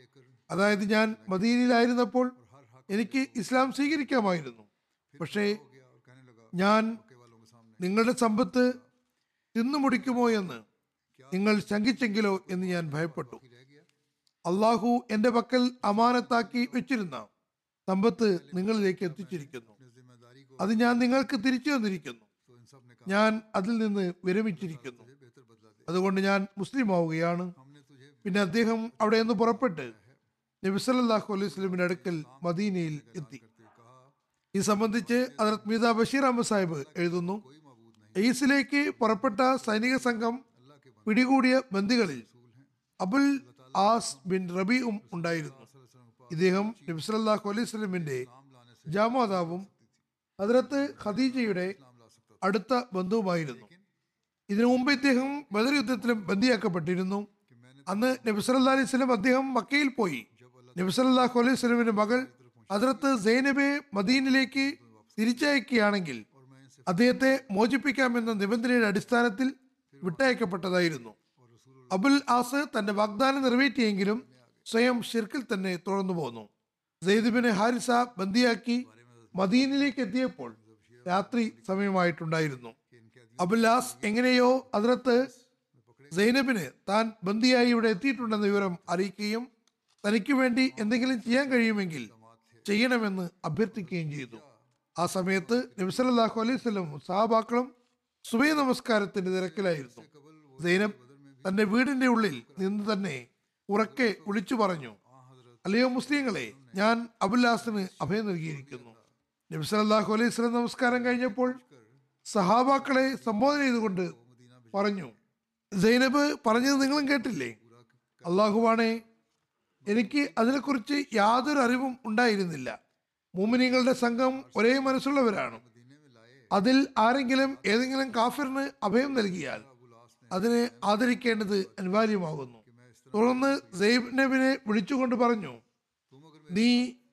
അതായത് ഞാൻ മദീനയിലായിരുന്നപ്പോൾ എനിക്ക് ഇസ്ലാം സ്വീകരിക്കാമായിരുന്നു. പക്ഷേ ഞാൻ നിങ്ങളുടെ സമ്പത്ത് തിന്നു മുടിക്കുമോ എന്ന് നിങ്ങൾ ശങ്കിച്ചെങ്കിലോ എന്ന് ഞാൻ ഭയപ്പെട്ടു. അള്ളാഹു എന്റെ പക്കൽ അമാനത്താക്കി വെച്ചിരുന്ന സമ്പത്ത് നിങ്ങളിലേക്ക് എത്തിച്ചിരിക്കുന്നു. അത് ഞാൻ നിങ്ങൾക്ക് തിരിച്ചു തന്നിരിക്കുന്നു. ഞാൻ അതിൽ നിന്ന് വിരമിച്ചിരിക്കുന്നു. അതുകൊണ്ട് ഞാൻ മുസ്ലിം ആവുകയാണ്. പിന്നെ അദ്ദേഹം അവിടെ നിന്ന് പുറപ്പെട്ട് നബി സല്ലല്ലാഹു അലൈഹി വസല്ലമിന്റെ അടുക്കൽ മദീനയിൽ എത്തി. ഇത് സംബന്ധിച്ച് ഹദ്റത്ത് മീർസാ ബഷീർ അഹമ്മദ് സാഹിബ് എഴുതുന്നു, ഈസിലേക്ക് പുറപ്പെട്ട സൈനിക സംഘം പിടികൂടിയ ബന്ദികളിൽ അബുൽ ആസ് ബിൻ റബീഉം ഉണ്ടായിരുന്നു. ഇദ്ദേഹം നബി സല്ലല്ലാഹു അലൈഹി വസല്ലമിന്റെ ജാമാതാവും ഹദ്റത്ത് ഖദീജയുടെ അടുത്ത ബന്ധുവുമായിരുന്നു. ഇതിനു മുമ്പ് ഇദ്ദേഹം ബദർ യുദ്ധത്തിലും ബന്ദിയാക്കപ്പെട്ടിരുന്നു. അന്ന് നബി സല്ലല്ലാഹു അലൈഹി വസല്ലം അദ്ദേഹം മക്കയിൽ പോയി നബി സല്ലല്ലാഹു അലൈഹി വസല്ലമിന്റെ മകൾ ഹദ്രത്ത് സൈനബെ മദീനിലേക്ക് തിരിച്ചയക്കുകയാണെങ്കിൽ അദ്ദേഹത്തെ മോചിപ്പിക്കാമെന്ന നിബന്ധനയുടെ അടിസ്ഥാനത്തിൽ വിട്ടയക്കപ്പെട്ടതായിരുന്നു. അബുൽ ആസ് തന്റെ വാഗ്ദാനം നിറവേറ്റിയെങ്കിലും സ്വയം ഷിർക്കിൽ തന്നെ തുടർന്നു പോന്നു. സെയ്ദ് ബിൻ ഹാരിസ ബന്ദിയാക്കി മദീനിലേക്ക് എത്തിയപ്പോൾ രാത്രി സമയമായിട്ടുണ്ടായിരുന്നു. അബുൽ ആസ് എങ്ങനെയോ ഹദ്രത്ത് സൈനബിന് താൻ ബന്ദിയായി ഇവിടെ എത്തിയിട്ടുണ്ടെന്ന വിവരം അറിയിക്കുകയും തനിക്ക് വേണ്ടി എന്തെങ്കിലും ചെയ്യാൻ കഴിയുമെങ്കിൽ ചെയ്യണമെന്ന് അഭ്യർത്ഥിക്കുകയും ചെയ്തു. ആ സമയത്ത് നബി സല്ലല്ലാഹു അലൈഹി വസല്ലം സഹാബാക്കളും സുബഹി നമസ്കാരത്തിന്റെ തിരക്കിലായിരുന്നു. സൈനബ് തന്റെ വീടിന്റെ ഉള്ളിൽ നിന്ന് തന്നെ ഉറക്കെ വിളിച്ചു പറഞ്ഞു, അല്ലയോ മുസ്ലിങ്ങളെ, ഞാൻ അബുല്ലാസിന് അഭയം നൽകിയിരിക്കുന്നു. നബി സല്ലല്ലാഹു അലൈഹി വസല്ലം നമസ്കാരം കഴിഞ്ഞപ്പോൾ സഹാബാക്കളെ സംബോധന ചെയ്തുകൊണ്ട് പറഞ്ഞു, സൈനബ് പറഞ്ഞത് നിങ്ങളും കേട്ടില്ലേ? അള്ളാഹുവാണേ, എനിക്ക് അതിനെക്കുറിച്ച് യാതൊരു അറിവും ഉണ്ടായിരുന്നില്ല. മുഅ്മിനീങ്ങളുടെ സംഘം ഒരേ മനസ്സുള്ളവരാണ്. അതിൽ ആരെങ്കിലും ഏതെങ്കിലും കാഫിറിന് അഭയം നൽകിയാൽ അതിനെ ആദരിക്കേണ്ടത് അനിവാര്യമാകുന്നു. തുടർന്ന് സൈനബിനെ വിളിച്ചുകൊണ്ട് പറഞ്ഞു, നീ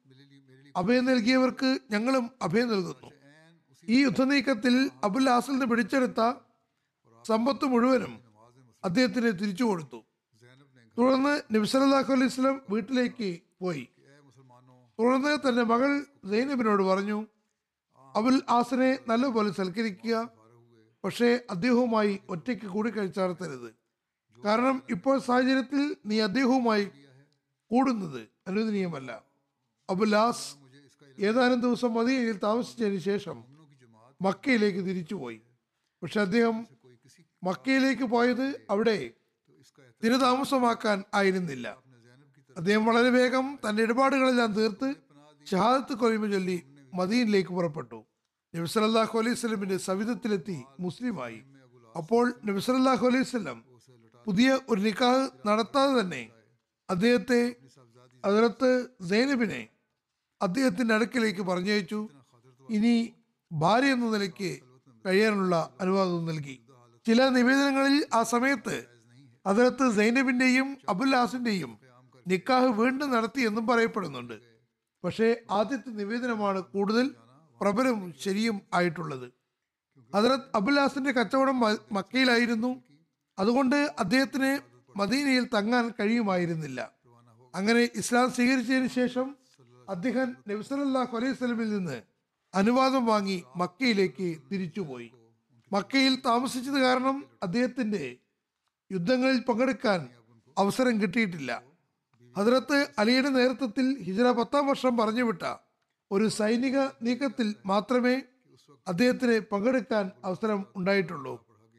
അഭയം നൽകിയവർക്ക് ഞങ്ങളും അഭയം നൽകുന്നു. ഈ യുദ്ധനീക്കത്തിൽ അബുൽ ആസിൽ നിന്ന് പിടിച്ചെടുത്ത സമ്പത്ത് മുഴുവനും അദ്ദേഹത്തിന് തിരിച്ചു കൊടുത്തു. തുടർന്ന് നബി സല്ലല്ലാഹു അലൈഹി വസല്ലം വീട്ടിലേക്ക് പോയി. തുടർന്ന് തന്റെ മകൾ സൈനബിനോട് പറഞ്ഞു, അബുൽ ആസിനെ നല്ലപോലെ സൽക്കരിക്കുക, പക്ഷേ അദ്ദേഹവുമായി ഒറ്റയ്ക്ക് കൂടിക്കാഴ്ച നടത്തരുത്. കാരണം ഇപ്പോൾ സാഹചര്യത്തിൽ നീ അദ്ദേഹവുമായി കൂടുന്നത് അനുവദനീയമല്ല. അബുൽ ആസ് ഏതാനും ദിവസം മദീനയിൽ താമസിച്ചതിന് ശേഷം മക്കയിലേക്ക് തിരിച്ചുപോയി. പക്ഷെ അദ്ദേഹം മക്കയിലേക്ക് പോയത് അവിടെ സ്ഥിരതാമസമാക്കാൻ ആയിരുന്നില്ല. അദ്ദേഹം വളരെ വേഗം തന്റെ ഇടപാടുകളെല്ലാം തീർത്ത് ഷഹാദത്ത് കലിമ ചൊല്ലി മദീനയിലേക്ക് പുറപ്പെട്ടു. നബി സല്ലല്ലാഹു അലൈഹി വസല്ലമിന്റെ സവിധത്തിലെത്തി മുസ്ലിമായി. അപ്പോൾ നബി സല്ലല്ലാഹു അലൈഹി വസല്ലം പുതിയ ഒരു നിക്കാഹ് നടത്താതെ തന്നെ അദ്ദേഹത്തെ ഹദ്റത്ത് സൈനബിനെ അദ്ദേഹത്തിന്റെ അടുക്കിലേക്ക് പറഞ്ഞയച്ചു. ഇനി ഭാര്യ എന്ന നിലയ്ക്ക് കഴിയാനുള്ള അനുവാദം നൽകി. ചില നിവേദനങ്ങളിൽ ആ സമയത്ത് ഹദ്റത്ത് സൈനബിന്റെയും അബുൽ ആസിന്റെയും നിക്കാഹ് വീണ്ടും നടത്തി എന്നും പറയപ്പെടുന്നുണ്ട്. പക്ഷേ ആദ്യത്തെ നിവേദനമാണ് കൂടുതൽ പ്രബലവും ശരിയും ആയിട്ടുള്ളത്. ഹദ്റത്ത് അബുൽ ആസിന്റെ കച്ചവടം മക്കയിലായിരുന്നു. അതുകൊണ്ട് അദ്ദേഹത്തിന് മദീനയിൽ തങ്ങാൻ കഴിയുമായിരുന്നില്ല. അങ്ങനെ ഇസ്ലാം സ്വീകരിച്ചതിന് ശേഷം അദ്ദേഹം നബി സല്ലല്ലാഹു അലൈഹി വസല്ലമിൽ നിന്ന് അനുവാദം വാങ്ങി മക്കയിലേക്ക് തിരിച്ചുപോയി. മക്കയിൽ താമസിച്ചത് കാരണം അദ്ദേഹത്തിന്റെ യുദ്ധങ്ങളിൽ പങ്കെടുക്കാൻ അവസരം കിട്ടിയിട്ടില്ല. ഹദ്റത്ത് അലിയുടെ നേതൃത്വത്തിൽ ഹിജ്റ പത്താം വർഷം പറഞ്ഞുവിട്ട ഒരു സൈനിക നീക്കത്തിൽ മാത്രമേ അദ്ദേഹത്തിന് പങ്കെടുക്കാൻ അവസരം ഉണ്ടായിട്ടുള്ളൂ.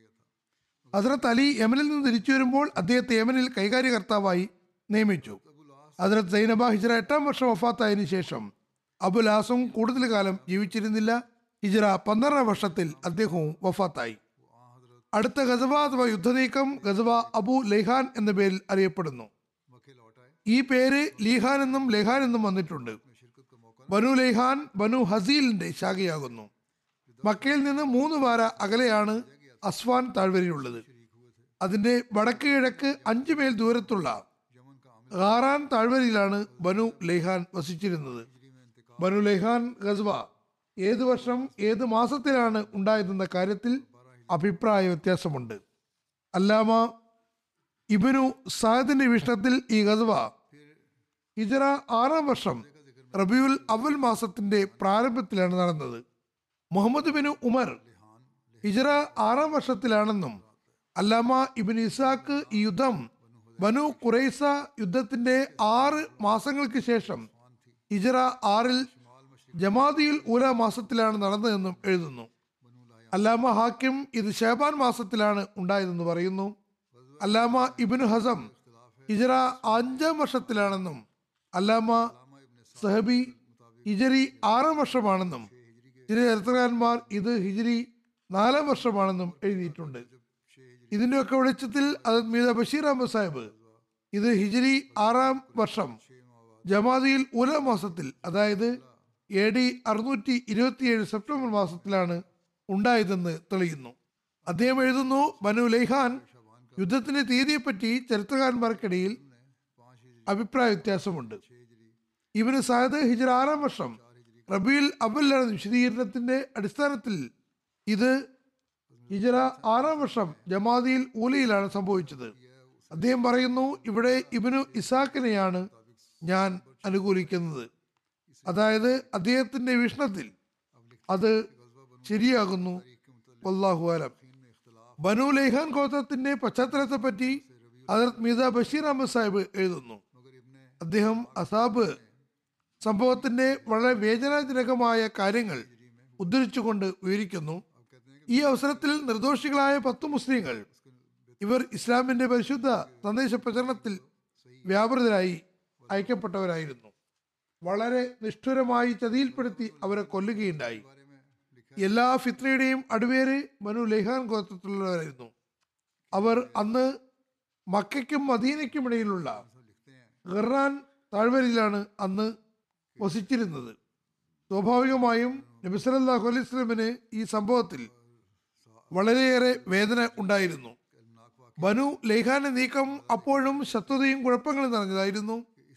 ഹദ്റത്ത് അലി യമനിൽ നിന്ന് തിരിച്ചു വരുമ്പോൾ അദ്ദേഹത്തെ യമനിൽ കൈകാര്യകർത്താവായി നിയമിച്ചു. ഹദ്റത്ത് സൈനബ ഹിജ്റ എട്ടാം വർഷം വഫാത്തായതിനു ശേഷം അബുൽ ആസും കൂടുതൽ കാലം ജീവിച്ചിരുന്നില്ല. ഹിജ്റ പന്ത്രണ്ടാം വർഷത്തിൽ അദ്ദേഹവും വഫാത്തായി. അടുത്ത ഗസവ അഥവാ യുദ്ധനീക്കം ഗസവ അബു ലൈഹാൻ എന്ന പേരിൽ അറിയപ്പെടുന്നു. ഈ പേര് ലീഹാൻ എന്നും ലെഹാൻ എന്നും വന്നിട്ടുണ്ട്. ബനു ലൈഹാൻ ബനു ഹസീലിന്റെ ശാഖയാകുന്നു. മക്കയിൽ നിന്ന് മൂന്ന് വാര അകലെയാണ് അസ്വാൻ താഴ്വരയുള്ളത്. അതിന്റെ വടക്ക് കിഴക്ക് അഞ്ചു മൈൽ ദൂരത്തുള്ള ഖാറാൻ താഴ്വരയിലാണ് ബനു ലൈഹാൻ വസിച്ചിരുന്നത്. ബനു ലൈഹാൻ ഗസ്വ ഏത് വർഷം ഏത് മാസത്തിലാണ് ഉണ്ടായതെന്ന കാര്യത്തിൽ അഭിപ്രായ വ്യത്യാസമുണ്ട്. അല്ലാമ ഇബ്നു സഅദിന്റെ വീക്ഷണത്തിൽ ഈ ഗസ്വ ഹിജ്റ ആറാം വർഷം റബിയുൽ അവൽ മാസത്തിന്റെ പ്രാരംഭത്തിലാണ് നടന്നത്. മുഹമ്മദ് ബിൻ ഉമർ ഹിജ്റ ആറാം വർഷത്തിലാണെന്നും അല്ലാമ ഇബ്നു ഇസാഖ് ഈ യുദ്ധം ബനു ഖുറൈസ യുദ്ധത്തിന്റെ ആറ് മാസങ്ങൾക്ക് ശേഷം ഹിജ്റ ആറിൽ ജമാദിയുൽ ഊല മാസത്തിലാണ് നടന്നതെന്നും എഴുതുന്നു. അല്ലാമ ഹാക്കിം ഇത് ഷാബാൻ മാസത്തിലാണ് ഉണ്ടായതെന്ന് പറയുന്നു. അല്ലാമ ഇബ്നു ഹസം ഹിജ്റ അഞ്ചാം വർഷത്തിലാണെന്നും അല്ലാമ സഹബി ഹിജറി ആറാം വർഷമാണെന്നും ചില ചരിത്രകാരന്മാർ ഇത് ഹിജറി നാലാം വർഷമാണെന്നും എഴുതിയിട്ടുണ്ട്. ഇതിന്റെയൊക്കെ വെളിച്ചത്തിൽ അത് മീത ബഷീർ അഹമ്മദ് സാഹിബ് ഇത് ഹിജറി ആറാം വർഷം ജമാദിയിൽ ഊല മാസത്തിൽ, അതായത് എ ഡി അറുന്നൂറ്റി ഇരുപത്തിയേഴ് സെപ്റ്റംബർ മാസത്തിലാണ് ഉണ്ടായതെന്ന് തെളിയുന്നു. അദ്ദേഹം എഴുതുന്നു, ബനു ലൈഹാൻ യുദ്ധത്തിന്റെ തീയതിയെപ്പറ്റി ചരിത്രകാരന്മാർക്കിടയിൽ അഭിപ്രായ വ്യത്യാസമുണ്ട്. ഇബ്നു സഅദ് ഹിജ്റ ആറാം വർഷം റബീഉൽ അവ്വലാണ് വിശദീകരണത്തിന്റെ അടിസ്ഥാനത്തിൽ ഇത് ഹിജ്റ ആറാം വർഷം ജമാദിയിൽ ഊലയിലാണ് സംഭവിച്ചത്. അദ്ദേഹം പറയുന്നു, ഇവിടെ ഇബ്നു ഇസാഖിനെയാണ് ഞാൻ അനുകൂലിക്കുന്നത്. അതായത് അദ്ദേഹത്തിന്റെ വീക്ഷണത്തിൽ അത് ശരിയാകുന്നു. വല്ലാഹു അലം. ബനു ലൈഹാൻ ഗോത്രത്തിന്റെ പശ്ചാത്തലത്തെ പറ്റി ഹദരത്ത് മീർസ ബഷീർ അഹമ്മദ് സാഹിബ് എഴുതുന്നു. അദ്ദേഹം അസാബ് സംഭവത്തിന്റെ വളരെ വേദനാജനകമായ കാര്യങ്ങൾ ഉദ്ധരിച്ചുകൊണ്ട് വിവരിക്കുന്നു. ഈ അവസരത്തിൽ നിർദോഷികളായ പത്ത് മുസ്ലിങ്ങൾ ഇവർ ഇസ്ലാമിന്റെ പരിശുദ്ധ സന്ദേശ പ്രചരണത്തിൽ വ്യാപൃതരായി അയക്കപ്പെട്ടവരായിരുന്നു. വളരെ നിഷ്ഠുരമായി ചതിയിൽപ്പെടുത്തി അവരെ കൊല്ലുകയുണ്ടായി. എല്ലാ ഫിത്നയുടെയും അടിവേര് ബനു ലൈഹാൻ ഗോത്രത്തിലുള്ളവരായിരുന്നു. അവർ അന്ന് മക്കയ്ക്കും മദീനയ്ക്കും ഇടയിലുള്ള ഖർറാൻ താഴ്വരയിലാണ് അന്ന് വസിച്ചിരുന്നത്. സ്വാഭാവികമായും നബി സല്ലല്ലാഹു അലൈഹി വസല്ലമന് ഈ സംഭവത്തിൽ വളരെയേറെ വേദന ഉണ്ടായിരുന്നു. ബനു ലൈഹാന്റെ നീക്കം അപ്പോഴും ശത്രുതയും കുഴപ്പങ്ങളും നിറഞ്ഞതായിരുന്നു.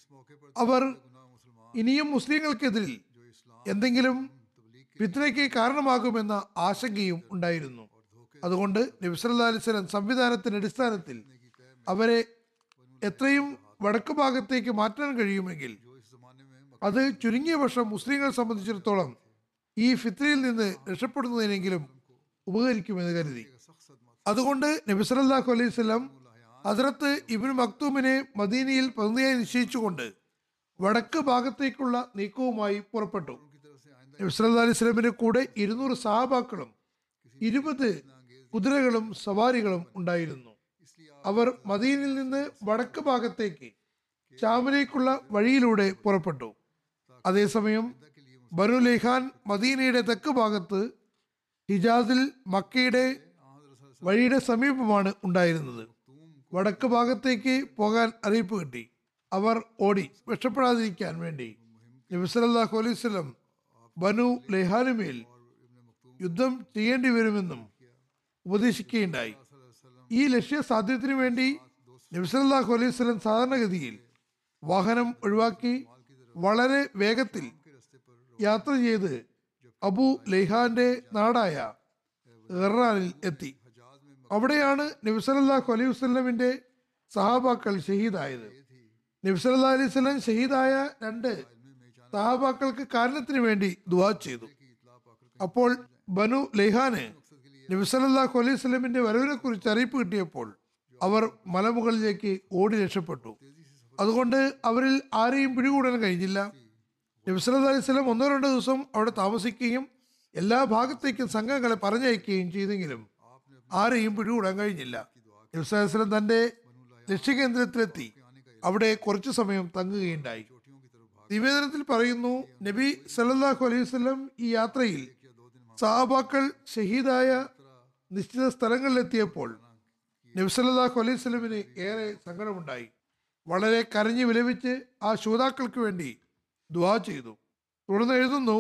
അവർ ഇനിയും മുസ്ലിങ്ങൾക്കെതിരിൽ എന്തെങ്കിലും ഫിത്നയ്ക്ക് കാരണമാകുമെന്ന ആശങ്കയും ഉണ്ടായിരുന്നു. അതുകൊണ്ട് നബി സല്ലല്ലാഹു അലൈഹി വസല്ലം സംവിധാനത്തിന്റെ അടിസ്ഥാനത്തിൽ അവരെ എത്രയും വടക്ക് ഭാഗത്തേക്ക് മാറ്റാൻ കഴിയുമെങ്കിൽ അത് ചുരുങ്ങിയ വർഷം മുസ്ലിങ്ങളെ സംബന്ധിച്ചിടത്തോളം ഈ ഫിത്നയിൽ നിന്ന് രക്ഷപ്പെടുന്നതിനെങ്കിലും ഉപകരിക്കുമെന്ന് കരുതി. അതുകൊണ്ട് നബി സല്ലല്ലാഹു അലൈഹി വസല്ലം ഹദ്റത്ത് ഇബ്നു മക്തൂമിനെ മദീനയിൽ പ്രതിനിധിയായി നിശ്ചയിച്ചുകൊണ്ട് വടക്ക് ഭാഗത്തേക്കുള്ള നീക്കവുമായി പുറപ്പെട്ടു. നബി സല്ലല്ലാഹു അലൈഹി വസല്ലമിന്റെ കൂടെ ഇരുന്നൂറ് സഹാബാക്കളും ഇരുപത് കുതിരകളും സവാരികളും ഉണ്ടായിരുന്നു. അവർ മദീനയിൽ നിന്ന് വടക്ക് ഭാഗത്തേക്ക് ഷാമിലേക്കുള്ള വഴിയിലൂടെ പുറപ്പെട്ടു. അതേസമയം ബനു ലൈഹാൻ മദീനയുടെ തെക്ക് ഭാഗത്ത് ഹിജാസിൽ മക്കയുടെ വഴിയുടെ സമീപമാണ് ഉണ്ടായിരുന്നത്. വടക്ക് ഭാഗത്തേക്ക് പോകാൻ അറിയിപ്പ് കിട്ടി. അവർ ഓടി. രക്ഷപ്പെടാതിരിക്കാൻ വേണ്ടി നബി സല്ലല്ലാഹു അലൈഹി വസല്ലം ബനു ലൈഹാനുമേൽ യുദ്ധം ചെയ്യേണ്ടി വരുമെന്നും ഉപദേശിക്കുകയുണ്ടായി. ഈ ലക്ഷ്യ സാധ്യത്തിന് വേണ്ടി നബി സല്ലല്ലാഹു അലൈഹി വസല്ലം സാധാരണഗതിയിൽ വാഹനം ഒഴിവാക്കി വളരെ വേഗത്തിൽ യാത്ര ചെയ്ത് അബു ലൈഹാന്റെ നാടായ ഖർറാനിൽ എത്തി. അവിടെയാണ് നബി സല്ലല്ലാഹു അലൈഹി വസല്ലമിന്റെ സഹാബാക്കൾ ഷഹീദായത്. നബി സല്ലല്ലാഹു അലൈഹി വസല്ലം ഷഹീദായ രണ്ട് സഹാബാക്കൾക്ക് കാരണത്തിന് വേണ്ടി ദുആ ചെയ്തു. അപ്പോൾ ബനു ലൈഹാന് നബി സല്ലല്ലാഹു അലൈഹി വസല്ലമിന്റെ വരവിനെ കുറിച്ച് അറിയിപ്പ് കിട്ടിയപ്പോൾ അവർ മലമുകളിലേക്ക് ഓടി രക്ഷപ്പെട്ടു. അതുകൊണ്ട് അവരിൽ ആരെയും പിടികൂടാൻ കഴിഞ്ഞില്ല. നബി സല്ലല്ലാഹു അലൈഹി വസല്ലം ഒന്നോ രണ്ടോ ദിവസം അവിടെ താമസിക്കുകയും എല്ലാ ഭാഗത്തേക്കും സംഘങ്ങളെ പറഞ്ഞയക്കുകയും ചെയ്തെങ്കിലും ആരെയും പിടികൂടാൻ കഴിഞ്ഞില്ല. നബി സല്ലല്ലാഹു അലൈഹി വസല്ലം തന്റെ ലക്ഷ്യകേന്ദ്രത്തിലെത്തി അവിടെ കുറച്ചു സമയം തങ്ങുകയുണ്ടായി. നിവേദനത്തിൽ പറയുന്നു, നബി സല്ലല്ലാഹു അലൈഹി വസല്ലം ഈ യാത്രയിൽ സഹാബാക്കൾ ഷഹീദായ നിശ്ചിത സ്ഥലങ്ങളിലെത്തിയപ്പോൾ നബി സല്ലല്ലാഹു അലൈഹി വസല്ലമിന് ഏറെ സങ്കടമുണ്ടായി. വളരെ കരഞ്ഞു വിലപിച്ച് ആ ശ്രോതാക്കൾക്ക് വേണ്ടി ദുആ ചെയ്തു. തുടർന്ന് എഴുതുന്നു,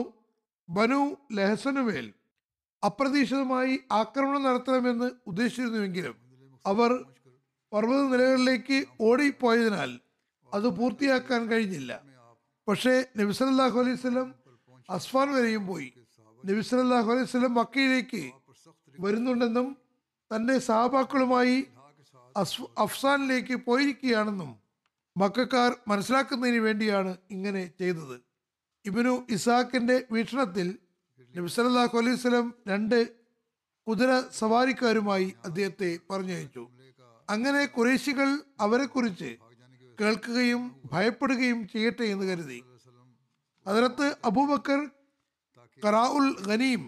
ബനു ലഹസനുമേൽ അപ്രതീക്ഷിതമായി ആക്രമണം നടത്തണമെന്ന് ഉദ്ദേശിച്ചിരുന്നുവെങ്കിലും അവർ പർവ്വത നിലകളിലേക്ക് ഓടിപ്പോയതിനാൽ അത് പൂർത്തിയാക്കാൻ കഴിഞ്ഞില്ല. പക്ഷേ നബി സല്ലല്ലാഹു അലൈഹി വസല്ലം അസ്ഫാൻ വരെയും പോയി. നബി സല്ലല്ലാഹു അലൈഹി വസല്ലം മക്കയിലേക്ക് വരുന്നുണ്ടെന്നും തന്റെ സഹാബാക്കളുമായി അസ് അഫ്സാനിലേക്ക് പോയിരിക്കുകയാണെന്നും മക്കക്കാർ മനസ്സിലാക്കുന്നതിന് വേണ്ടിയാണ് ഇങ്ങനെ ചെയ്തത്. ഇബ്നു ഇസാഖിന്റെ വീക്ഷണത്തിൽ നബി സല്ലല്ലാഹു അലൈഹി വസല്ലം രണ്ട് കുതിര സവാരിക്കാരുമായി അദ്ദേഹത്തെ പറഞ്ഞയച്ചു. അങ്ങനെ ഖുറൈശികൾ അവരെക്കുറിച്ച് കേൾക്കുകയും ഭയപ്പെടുകയും ചെയ്യട്ടെ എന്ന് കരുതി. ഹദ്റത്ത് അബൂബക്കർ ഖറാഉൽ ഗനീം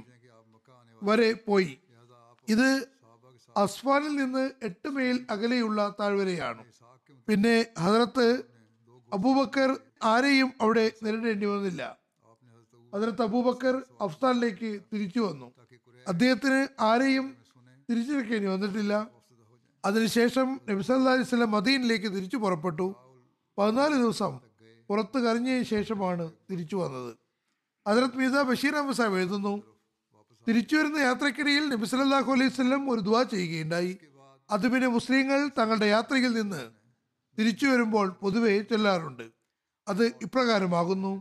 വരെ പോയി. ഇത് അസ്ഫാനിൽ നിന്ന് എട്ട് മൈൽ അകലെയുള്ള താഴ്വരയാണ്. പിന്നെ ഹദ്റത്ത് അബൂബക്കർ ആരെയും അവിടെ നേരിടേണ്ടി വന്നില്ല. ഹദ്റത്ത് അബൂബക്കർ അഫ്സാനിലേക്ക് തിരിച്ചു വന്നു. അദ്ദേഹത്തിന് ആരെയും തിരിച്ചെടുക്കേണ്ടി വന്നിട്ടില്ല. അതിനുശേഷം നബി സല്ലല്ലാഹു അലൈഹി വസല്ലം മദീനയിലേക്ക് തിരിച്ചു പുറപ്പെട്ടു. പതിനാല് ദിവസം പുറത്ത് കരഞ്ഞതിന് ശേഷമാണ് തിരിച്ചു വന്നത്. ഹദ്റത്ത് മീർസ ബഷീർ അഹമ്മദ് സാഹിബ് എഴുതുന്നു, തിരിച്ചു വരുന്ന യാത്രക്കിടയിൽ നബി സല്ലല്ലാഹു അലൈഹി വസല്ലം ഒരു ദുആ ചെയ്യുകയുണ്ടായി. അത് പിന്നെ മുസ്ലിങ്ങൾ തങ്ങളുടെ യാത്രയിൽ നിന്ന് തിരിച്ചു വരുമ്പോൾ പൊതുവെ ചൊല്ലാറുണ്ട്. അത് ഇപ്രകാരമാകുന്നു: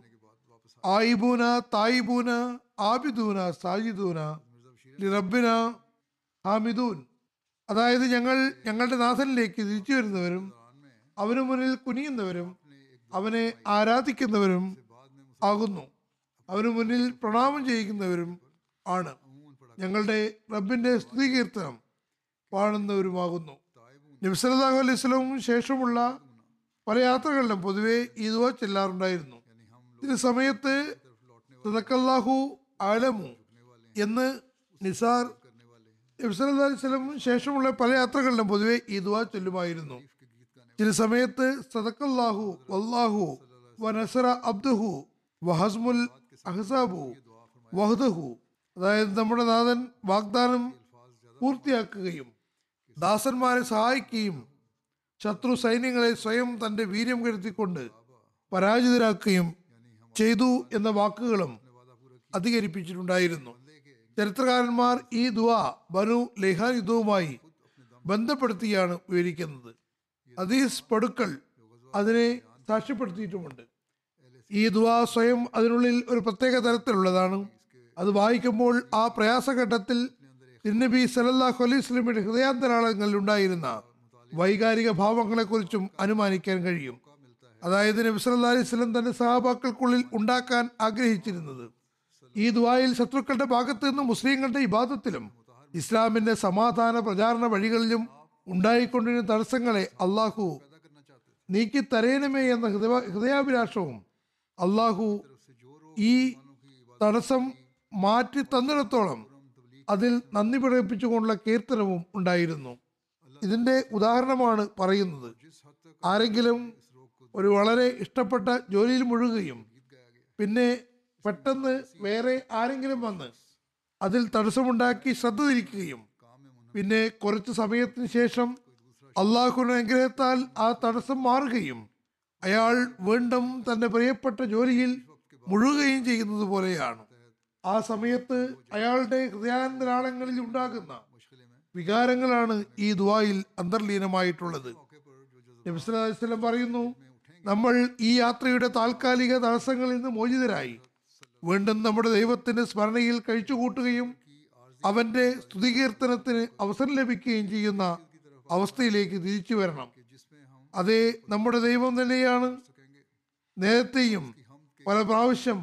ആയിബൂന തായിബൂന ആബിദൂന സാജിദൂന ലിറബ്ബിന ഹാമിദൂൻ. അതായത് ഞങ്ങൾ ഞങ്ങളുടെ നാഥനിലേക്ക് തിരിച്ചു വരുന്നവരും അവന് മുന്നിൽ കുനിയുന്നവരും അവനെ ആരാധിക്കുന്നവരും ആകുന്നു, അവന് മുന്നിൽ പ്രണാമം ചെയ്യിക്കുന്നവരും ആണ്, ഞങ്ങളുടെ റബ്ബിന്റെ സ്തുതി കീർത്തനം പാടുന്നവരുമാകുന്നു. നബി സല്ലല്ലാഹു അലൈഹി വസല്ലം ശേഷമുള്ള പല യാത്രകളിലും പൊതുവെ ഈ ദുആ ചെല്ലാറുണ്ടായിരുന്നു. ഈ സമയത്ത് സദഖല്ലാഹു അലമു എന്ന് നിസാർ നബി സല്ലല്ലാഹു അലൈഹി വസല്ലം ശേഷമുള്ള പല യാത്രകളിലും പൊതുവെ ഈ ദുആ ചൊല്ലുമായിരുന്നു. ചില സമയത്ത് സദഖല്ലാഹു വല്ലാഹു വനസറ അബ്ദുഹു വഹസ്മുൽ അഹ്സാബു വഹ്ദഹു. അതായത് നമ്മുടെ നാഥൻ വാഗ്ദാനം പൂർത്തിയാക്കുകയും ദാസന്മാരെ സഹായിക്കുകയും ശത്രു സൈന്യങ്ങളെ സ്വയം തന്റെ വീര്യം കരുത്തിക്കൊണ്ട് പരാജിതരാക്കുകയും ചെയ്തു എന്ന വാക്കുകളും അധികരിപ്പിച്ചിട്ടുണ്ടായിരുന്നു. ചരിത്രകാരന്മാർ ഈ ദുആ ബനു ലെഹാൻ യുദ്ധവുമായി ബന്ധപ്പെടുത്തിയാണ് വിവരിക്കുന്നത്. ഹദീസ് പടുക്കൾ അതിനെ സാക്ഷ്യപ്പെടുത്തിയിട്ടുമുണ്ട്. ഈ ദുആ സ്വയം അതിനുള്ളിൽ ഒരു പ്രത്യേക തരത്തിലുള്ളതാണ്. അത് വായിക്കുമ്പോൾ ആ പ്രയാസഘട്ടത്തിൽ തിരുനബി സല്ലല്ലാഹു അലൈഹി വസല്ലമയുടെ ഹൃദയാന്തരാളങ്ങളിൽ ഉണ്ടായിരുന്ന വൈകാരിക ഭാവങ്ങളെക്കുറിച്ചും അനുമാനിക്കാൻ കഴിയും. അതായത് നബി സല്ലല്ലാഹു അലൈഹി വസല്ലം തന്റെ സഹാബാക്കൾക്കുള്ളിൽ ഉണ്ടാക്കാൻ ആഗ്രഹിച്ചിരുന്നത് ഈ ദുആയിൽ ശത്രുക്കളുടെ ഭാഗത്ത് നിന്ന് മുസ്ലിങ്ങളുടെ ഇബാദത്തിലും ഇസ്ലാമിന്റെ സമാധാന പ്രചാരണ വഴികളിലും ഉണ്ടായിക്കൊണ്ടിരുന്ന തടസ്സങ്ങളെ അള്ളാഹു നീക്കി തരേണമേ എന്ന ഹൃദയ ഹൃദയാഭിലാഷവും അള്ളാഹു ഈ തടസ്സം മാറ്റി തന്നിടത്തോളം അതിൽ നന്ദി പ്രകടിപ്പിച്ചുകൊണ്ടുള്ള കീർത്തനവും ഉണ്ടായിരുന്നു. ഇതിന്റെ ഉദാഹരണമാണ് പറയുന്നത്. ആരെങ്കിലും ഒരു വളരെ ഇഷ്ടപ്പെട്ട ജോലിയിൽ മുഴുകുകയും പിന്നെ പെട്ടെന്ന് വേറെ ആരെങ്കിലും വന്ന് അതിൽ തടസ്സമുണ്ടാക്കി ശ്രദ്ധ തിരിക്കുകയും പിന്നെ കുറച്ച് സമയത്തിന് ശേഷം അള്ളാഹുവിന്റെ അനുഗ്രഹത്താൽ ആ തടസ്സം മാറുകയും അയാൾ വീണ്ടും തന്റെ പ്രിയപ്പെട്ട ജോലിയിൽ മുഴുകുകയും ചെയ്യുന്നത് പോലെയാണ്. ആ സമയത്ത് അയാളുടെ ഹൃദയാന്തരാളങ്ങളിൽ ഉണ്ടാകുന്ന വികാരങ്ങളാണ് ഈ ദുആയിൽ അന്തർലീനമായിട്ടുള്ളത്. നബി സല്ലല്ലാഹു അലൈഹി വസല്ലം പറയുന്നു, നമ്മൾ ഈ യാത്രയുടെ താൽക്കാലിക തടസ്സങ്ങളിൽ നിന്ന് മോചിതരായി വീണ്ടും നമ്മുടെ ദൈവത്തിന്റെ സ്മരണയിൽ കഴിച്ചുകൂട്ടുകയും അവന്റെ സ്തുതികീർത്തനത്തിന് അവസരം ലഭിക്കുകയും ചെയ്യുന്ന അവസ്ഥയിലേക്ക് തിരിച്ചു വരണം. അതേ നമ്മുടെ ദൈവം തന്നെയാണ് നേരത്തെയും പല പ്രാവശ്യം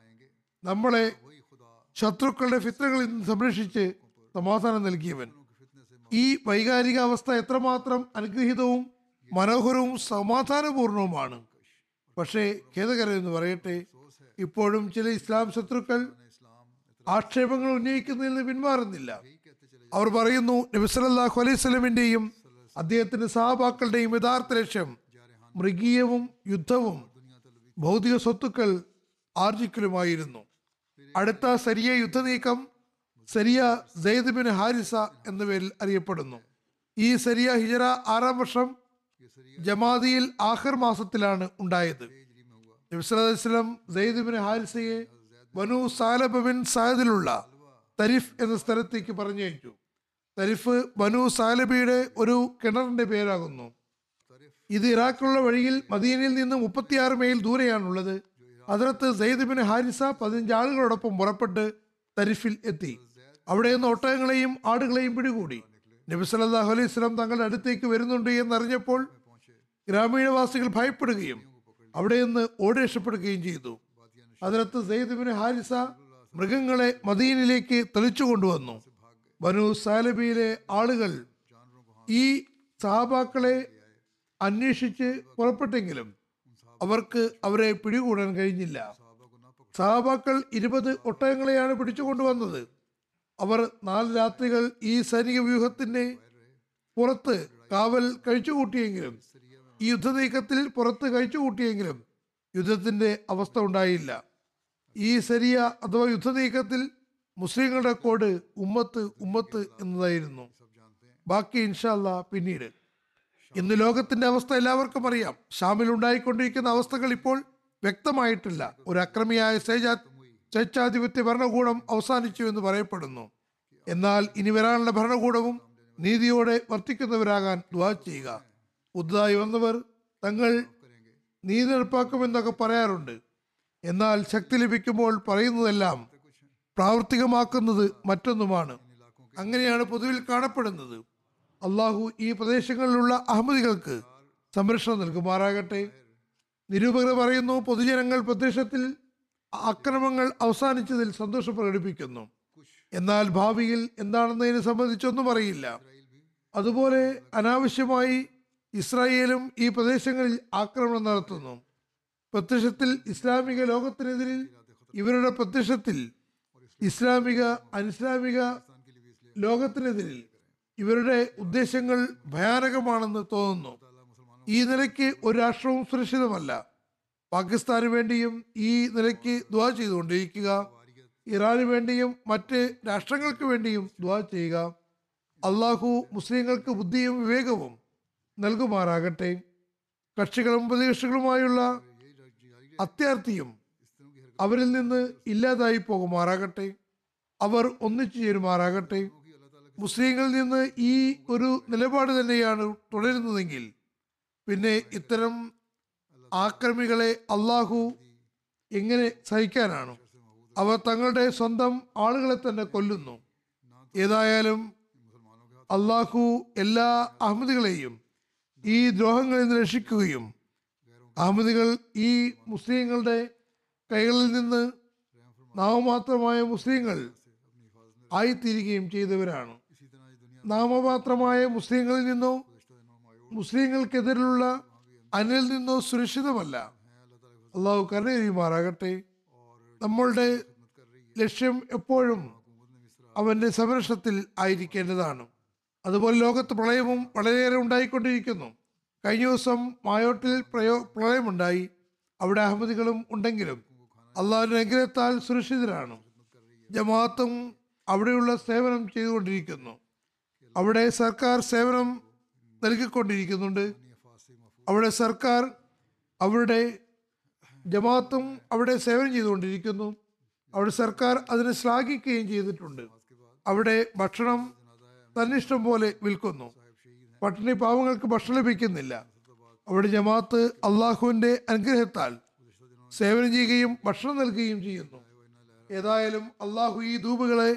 നമ്മളെ ശത്രുക്കളുടെ ഫിത്നകളിൽ നിന്ന് സംരക്ഷിച്ച് സമാധാനം നൽകിയവൻ. ഈ വൈകാരിക അവസ്ഥ എത്രമാത്രം അനുഗ്രഹീതവും മനോഹരവും സമാധാനപൂർണവുമാണ്. പക്ഷേ ഖേദകരം എന്ന് പറയട്ടെ, ഇപ്പോഴും ചില ഇസ്ലാം ശത്രുക്കൾ ആക്ഷേപങ്ങൾ ഉന്നയിക്കുന്നതിൽ നിന്ന് പിന്മാറുന്നില്ല. അവർ പറയുന്നു, നബി സല്ലല്ലാഹു അലൈഹി വസല്ലമിന്റെയും അദ്ദേഹത്തിന്റെ സഹാബാക്കളുടെയും യഥാർത്ഥ ലക്ഷ്യം മൃഗീയവും യുദ്ധവും ഭൗതിക സ്വത്തുക്കൾ ആർജിക്കലുമായിരുന്നു. അടുത്ത സരിയ യുദ്ധനീക്കം സരിയ സെയ്ദ് ബിൻ ഹാരിസ എന്ന പേരിൽ അറിയപ്പെടുന്നു. ഈ സരിയ ഹിജറ ആറാം വർഷം ജമാദിയിൽ ആഖിർ മാസത്തിലാണ് ഉണ്ടായത്. നബി സല്ലല്ലാഹു അലൈഹി വസല്ലം സെയ്ദ് ബിൻ ഹാരിസയെ ബനു സാലബ ബിൻ സാദിലുള്ള തരിഫ് എന്ന സ്ഥലത്തേക്ക് പറഞ്ഞയച്ചു. തരിഫ് ബനു സാലബിയുടെ ഒരു കിണറിന്റെ പേരാകുന്നു. ഇത് ഇറാഖിലുള്ള വഴിയിൽ മദീനയിൽ നിന്ന് മുപ്പത്തിയാറ് മൈൽ ദൂരെയാണുള്ളത്. ഹദ്റത്ത് സെയ്ദ് ബിൻ ഹാരിസ പതിനഞ്ച് ആളുകളോടൊപ്പം പുറപ്പെട്ട് തരിഫിൽ എത്തി. അവിടെ നിന്ന് ഒട്ടകങ്ങളെയും ആടുകളെയും പിടികൂടി. നബി സല്ലല്ലാഹു അലൈഹി വസല്ലം തങ്ങളുടെ അടുത്തേക്ക് വരുന്നുണ്ട് എന്നറിഞ്ഞപ്പോൾ ഗ്രാമീണവാസികൾ ഭയപ്പെടുകയും അവിടെ നിന്ന് ഓടി രക്ഷപ്പെടുകയും ചെയ്തു. ഹദ്റത്ത് സെയ്ദ് ബിൻ ഹാരിസ മൃഗങ്ങളെ മദീനയിലേക്ക് തെളിച്ചു കൊണ്ടുവന്നു. ബനു സാലബിയിലെ ആളുകൾ ഈ സഹാബാക്കളെ അന്വേഷിച്ച് പുറപ്പെട്ടെങ്കിലും അവർക്ക് അവരെ പിടികൂടാൻ കഴിഞ്ഞില്ല. സഹാബാക്കൾ ഇരുപത് ഒട്ടകങ്ങളെയാണ് പിടിച്ചു കൊണ്ടുവന്നത്. അവർ നാല് രാത്രികൾ ഈ സൈനിക വ്യൂഹത്തിന്റെ പുറത്ത് കാവൽ കഴിച്ചുകൂട്ടിയെങ്കിലും ഈ യുദ്ധനീക്കത്തിൽ പുറത്ത് കഴിച്ചുകൂട്ടിയെങ്കിലും യുദ്ധത്തിന്റെ അവസ്ഥ ഉണ്ടായില്ല. ഈ സരിയ അഥവാ യുദ്ധനീക്കത്തിൽ മുസ്ലിങ്ങളുടെ കോഡ് ഉമ്മത്ത് ഉമ്മത്ത് എന്നതായിരുന്നു. ബാക്കി ഇൻഷാ അല്ലാഹ് പിന്നീട്. ഇന്ന് ലോകത്തിന്റെ അവസ്ഥ എല്ലാവർക്കും അറിയാം. ഷാമിൽ ഉണ്ടായിക്കൊണ്ടിരിക്കുന്ന അവസ്ഥകൾ ഇപ്പോൾ വ്യക്തമായിട്ടില്ല. ഒരു അക്രമിയായ സ്വേച്ഛാധിപത്യ ഭരണകൂടം അവസാനിച്ചു എന്ന് പറയപ്പെടുന്നു. എന്നാൽ ഇനി വരാനുള്ള ഭരണകൂടവും നീതിയോടെ വർത്തിക്കുന്നവരാകാൻ ദുആ ചെയ്യുക. പുതുതായി വന്നവർ തങ്ങൾ നീതി നടപ്പാക്കുമെന്നൊക്കെ പറയാറുണ്ട്. എന്നാൽ ശക്തി ലഭിക്കുമ്പോൾ പറയുന്നതെല്ലാം പ്രാവർത്തികമാക്കുന്നത് മറ്റൊന്നുമാണ്. അങ്ങനെയാണ് പൊതുവിൽ കാണപ്പെടുന്നത്. അള്ളാഹു ഈ പ്രദേശങ്ങളിലുള്ള അഹമ്മദികൾക്ക് സംരക്ഷണം നൽകുമാറാകട്ടെ. നിരൂപകർ പറയുന്നു, പൊതുജനങ്ങൾ പ്രത്യക്ഷത്തിൽ അക്രമങ്ങൾ അവസാനിച്ചതിൽ സന്തോഷം പ്രകടിപ്പിക്കുന്നു. എന്നാൽ ഭാവിയിൽ എന്താണെന്നതിനെ സംബന്ധിച്ചൊന്നും അറിയില്ല. അതുപോലെ അനാവശ്യമായി ഇസ്രായേലും ഈ പ്രദേശങ്ങളിൽ ആക്രമണം നടത്തുന്നു. പ്രത്യക്ഷത്തിൽ ഇസ്ലാമിക ലോകത്തിനെതിരിൽ ഇവരുടെ പ്രത്യക്ഷത്തിൽ ഇസ്ലാമിക അനിസ്ലാമിക ലോകത്തിനെതിരിൽ ഇവരുടെ ഉദ്ദേശങ്ങൾ ഭയാനകമാണെന്ന് തോന്നുന്നു. ഈ നിലയ്ക്ക് ഒരു രാഷ്ട്രവും സുരക്ഷിതമല്ല. പാകിസ്ഥാന് വേണ്ടിയും ഈ നിലയ്ക്ക് ദുആ ചെയ്തുകൊണ്ടിരിക്കുക. ഇറാന് വേണ്ടിയും മറ്റ് രാഷ്ട്രങ്ങൾക്ക് വേണ്ടിയും ദുആ ചെയ്യുക. അള്ളാഹു മുസ്ലിങ്ങൾക്ക് ബുദ്ധിയും വിവേകവും നൽകുമാറാകട്ടെ. കക്ഷികളും പ്രതികക്ഷികളുമായുള്ള അത്യാർത്ഥിയും അവരിൽ നിന്ന് ഇല്ലാതായി പോകുമാറാകട്ടെ. അവർ ഒന്നിച്ചു ചേരുമാറാകട്ടെ. മുസ്ലിങ്ങളിൽ നിന്ന് ഈ ഒരു നിലപാട് തന്നെയാണ് തുടരുന്നതെങ്കിൽ പിന്നെ ഇത്തരം ആക്രമികളെ അള്ളാഹു എങ്ങനെ സഹിക്കാനാണ്? അവർ തങ്ങളുടെ സ്വന്തം ആളുകളെ തന്നെ കൊല്ലുന്നു. ഏതായാലും അള്ളാഹു എല്ലാ അഹമ്മദികളെയും ഈ ദ്രോഹങ്ങളിൽ നിന്ന് രക്ഷിക്കുകയും അഹമ്മദികൾ ഈ മുസ്ലിങ്ങളുടെ കൈകളിൽ നിന്ന് നാമമാത്രമായ മുസ്ലിങ്ങൾ ആയിത്തീരുകയും ചെയ്തവരാണ്. നാമമാത്രമായ മുസ്ലിങ്ങളിൽ നിന്നോ മുസ്ലിങ്ങൾക്കെതിരെയുള്ള അനിൽ നിന്നോ സുരക്ഷിതമല്ല. അള്ളാഹു കരുണയുമാറാകട്ടെ. നമ്മളുടെ ലക്ഷ്യം എപ്പോഴും അവന്റെ സംരക്ഷണത്തിൽ ആയിരിക്കേണ്ടതാണ്. അതുപോലെ ലോകത്ത് പ്രളയവും വളരെയേറെ ഉണ്ടായിക്കൊണ്ടിരിക്കുന്നു. കഴിഞ്ഞ ദിവസം മായോട്ടിൽ പ്രയോ പ്രളയമുണ്ടായി. അവിടെ അഹമ്മദികളും ഉണ്ടെങ്കിലും അള്ളാഹുവിന്റെ അനുഗ്രഹത്താൽ സുരക്ഷിതരാണ്. ജമാഅത്തും അവിടെയുള്ള സേവനം ചെയ്തുകൊണ്ടിരിക്കുന്നു. അവിടെ സർക്കാർ സേവനം നൽകിക്കൊണ്ടിരിക്കുന്നുണ്ട്. അവിടെ സർക്കാർ അവരുടെ ജമാഅത്തും അവിടെ സേവനം ചെയ്തുകൊണ്ടിരിക്കുന്നു. അവിടെ സർക്കാർ അതിനെ ശ്ലാഘിക്കുകയും ചെയ്തിട്ടുണ്ട്. അവിടെ ഭക്ഷണം തന്നിഷ്ടം പോലെ വിൽക്കുന്നു. പട്ടിണി പാവങ്ങൾക്ക് ഭക്ഷണം ലഭിക്കുന്നില്ല. അവിടെ ജമാഅത്ത് അള്ളാഹുവിന്റെ അനുഗ്രഹത്താൽ സേവനം ചെയ്യുകയും ഭക്ഷണം നൽകുകയും ചെയ്യുന്നു. ഏതായാലും അള്ളാഹു ഈ ദ്വീപുകളെ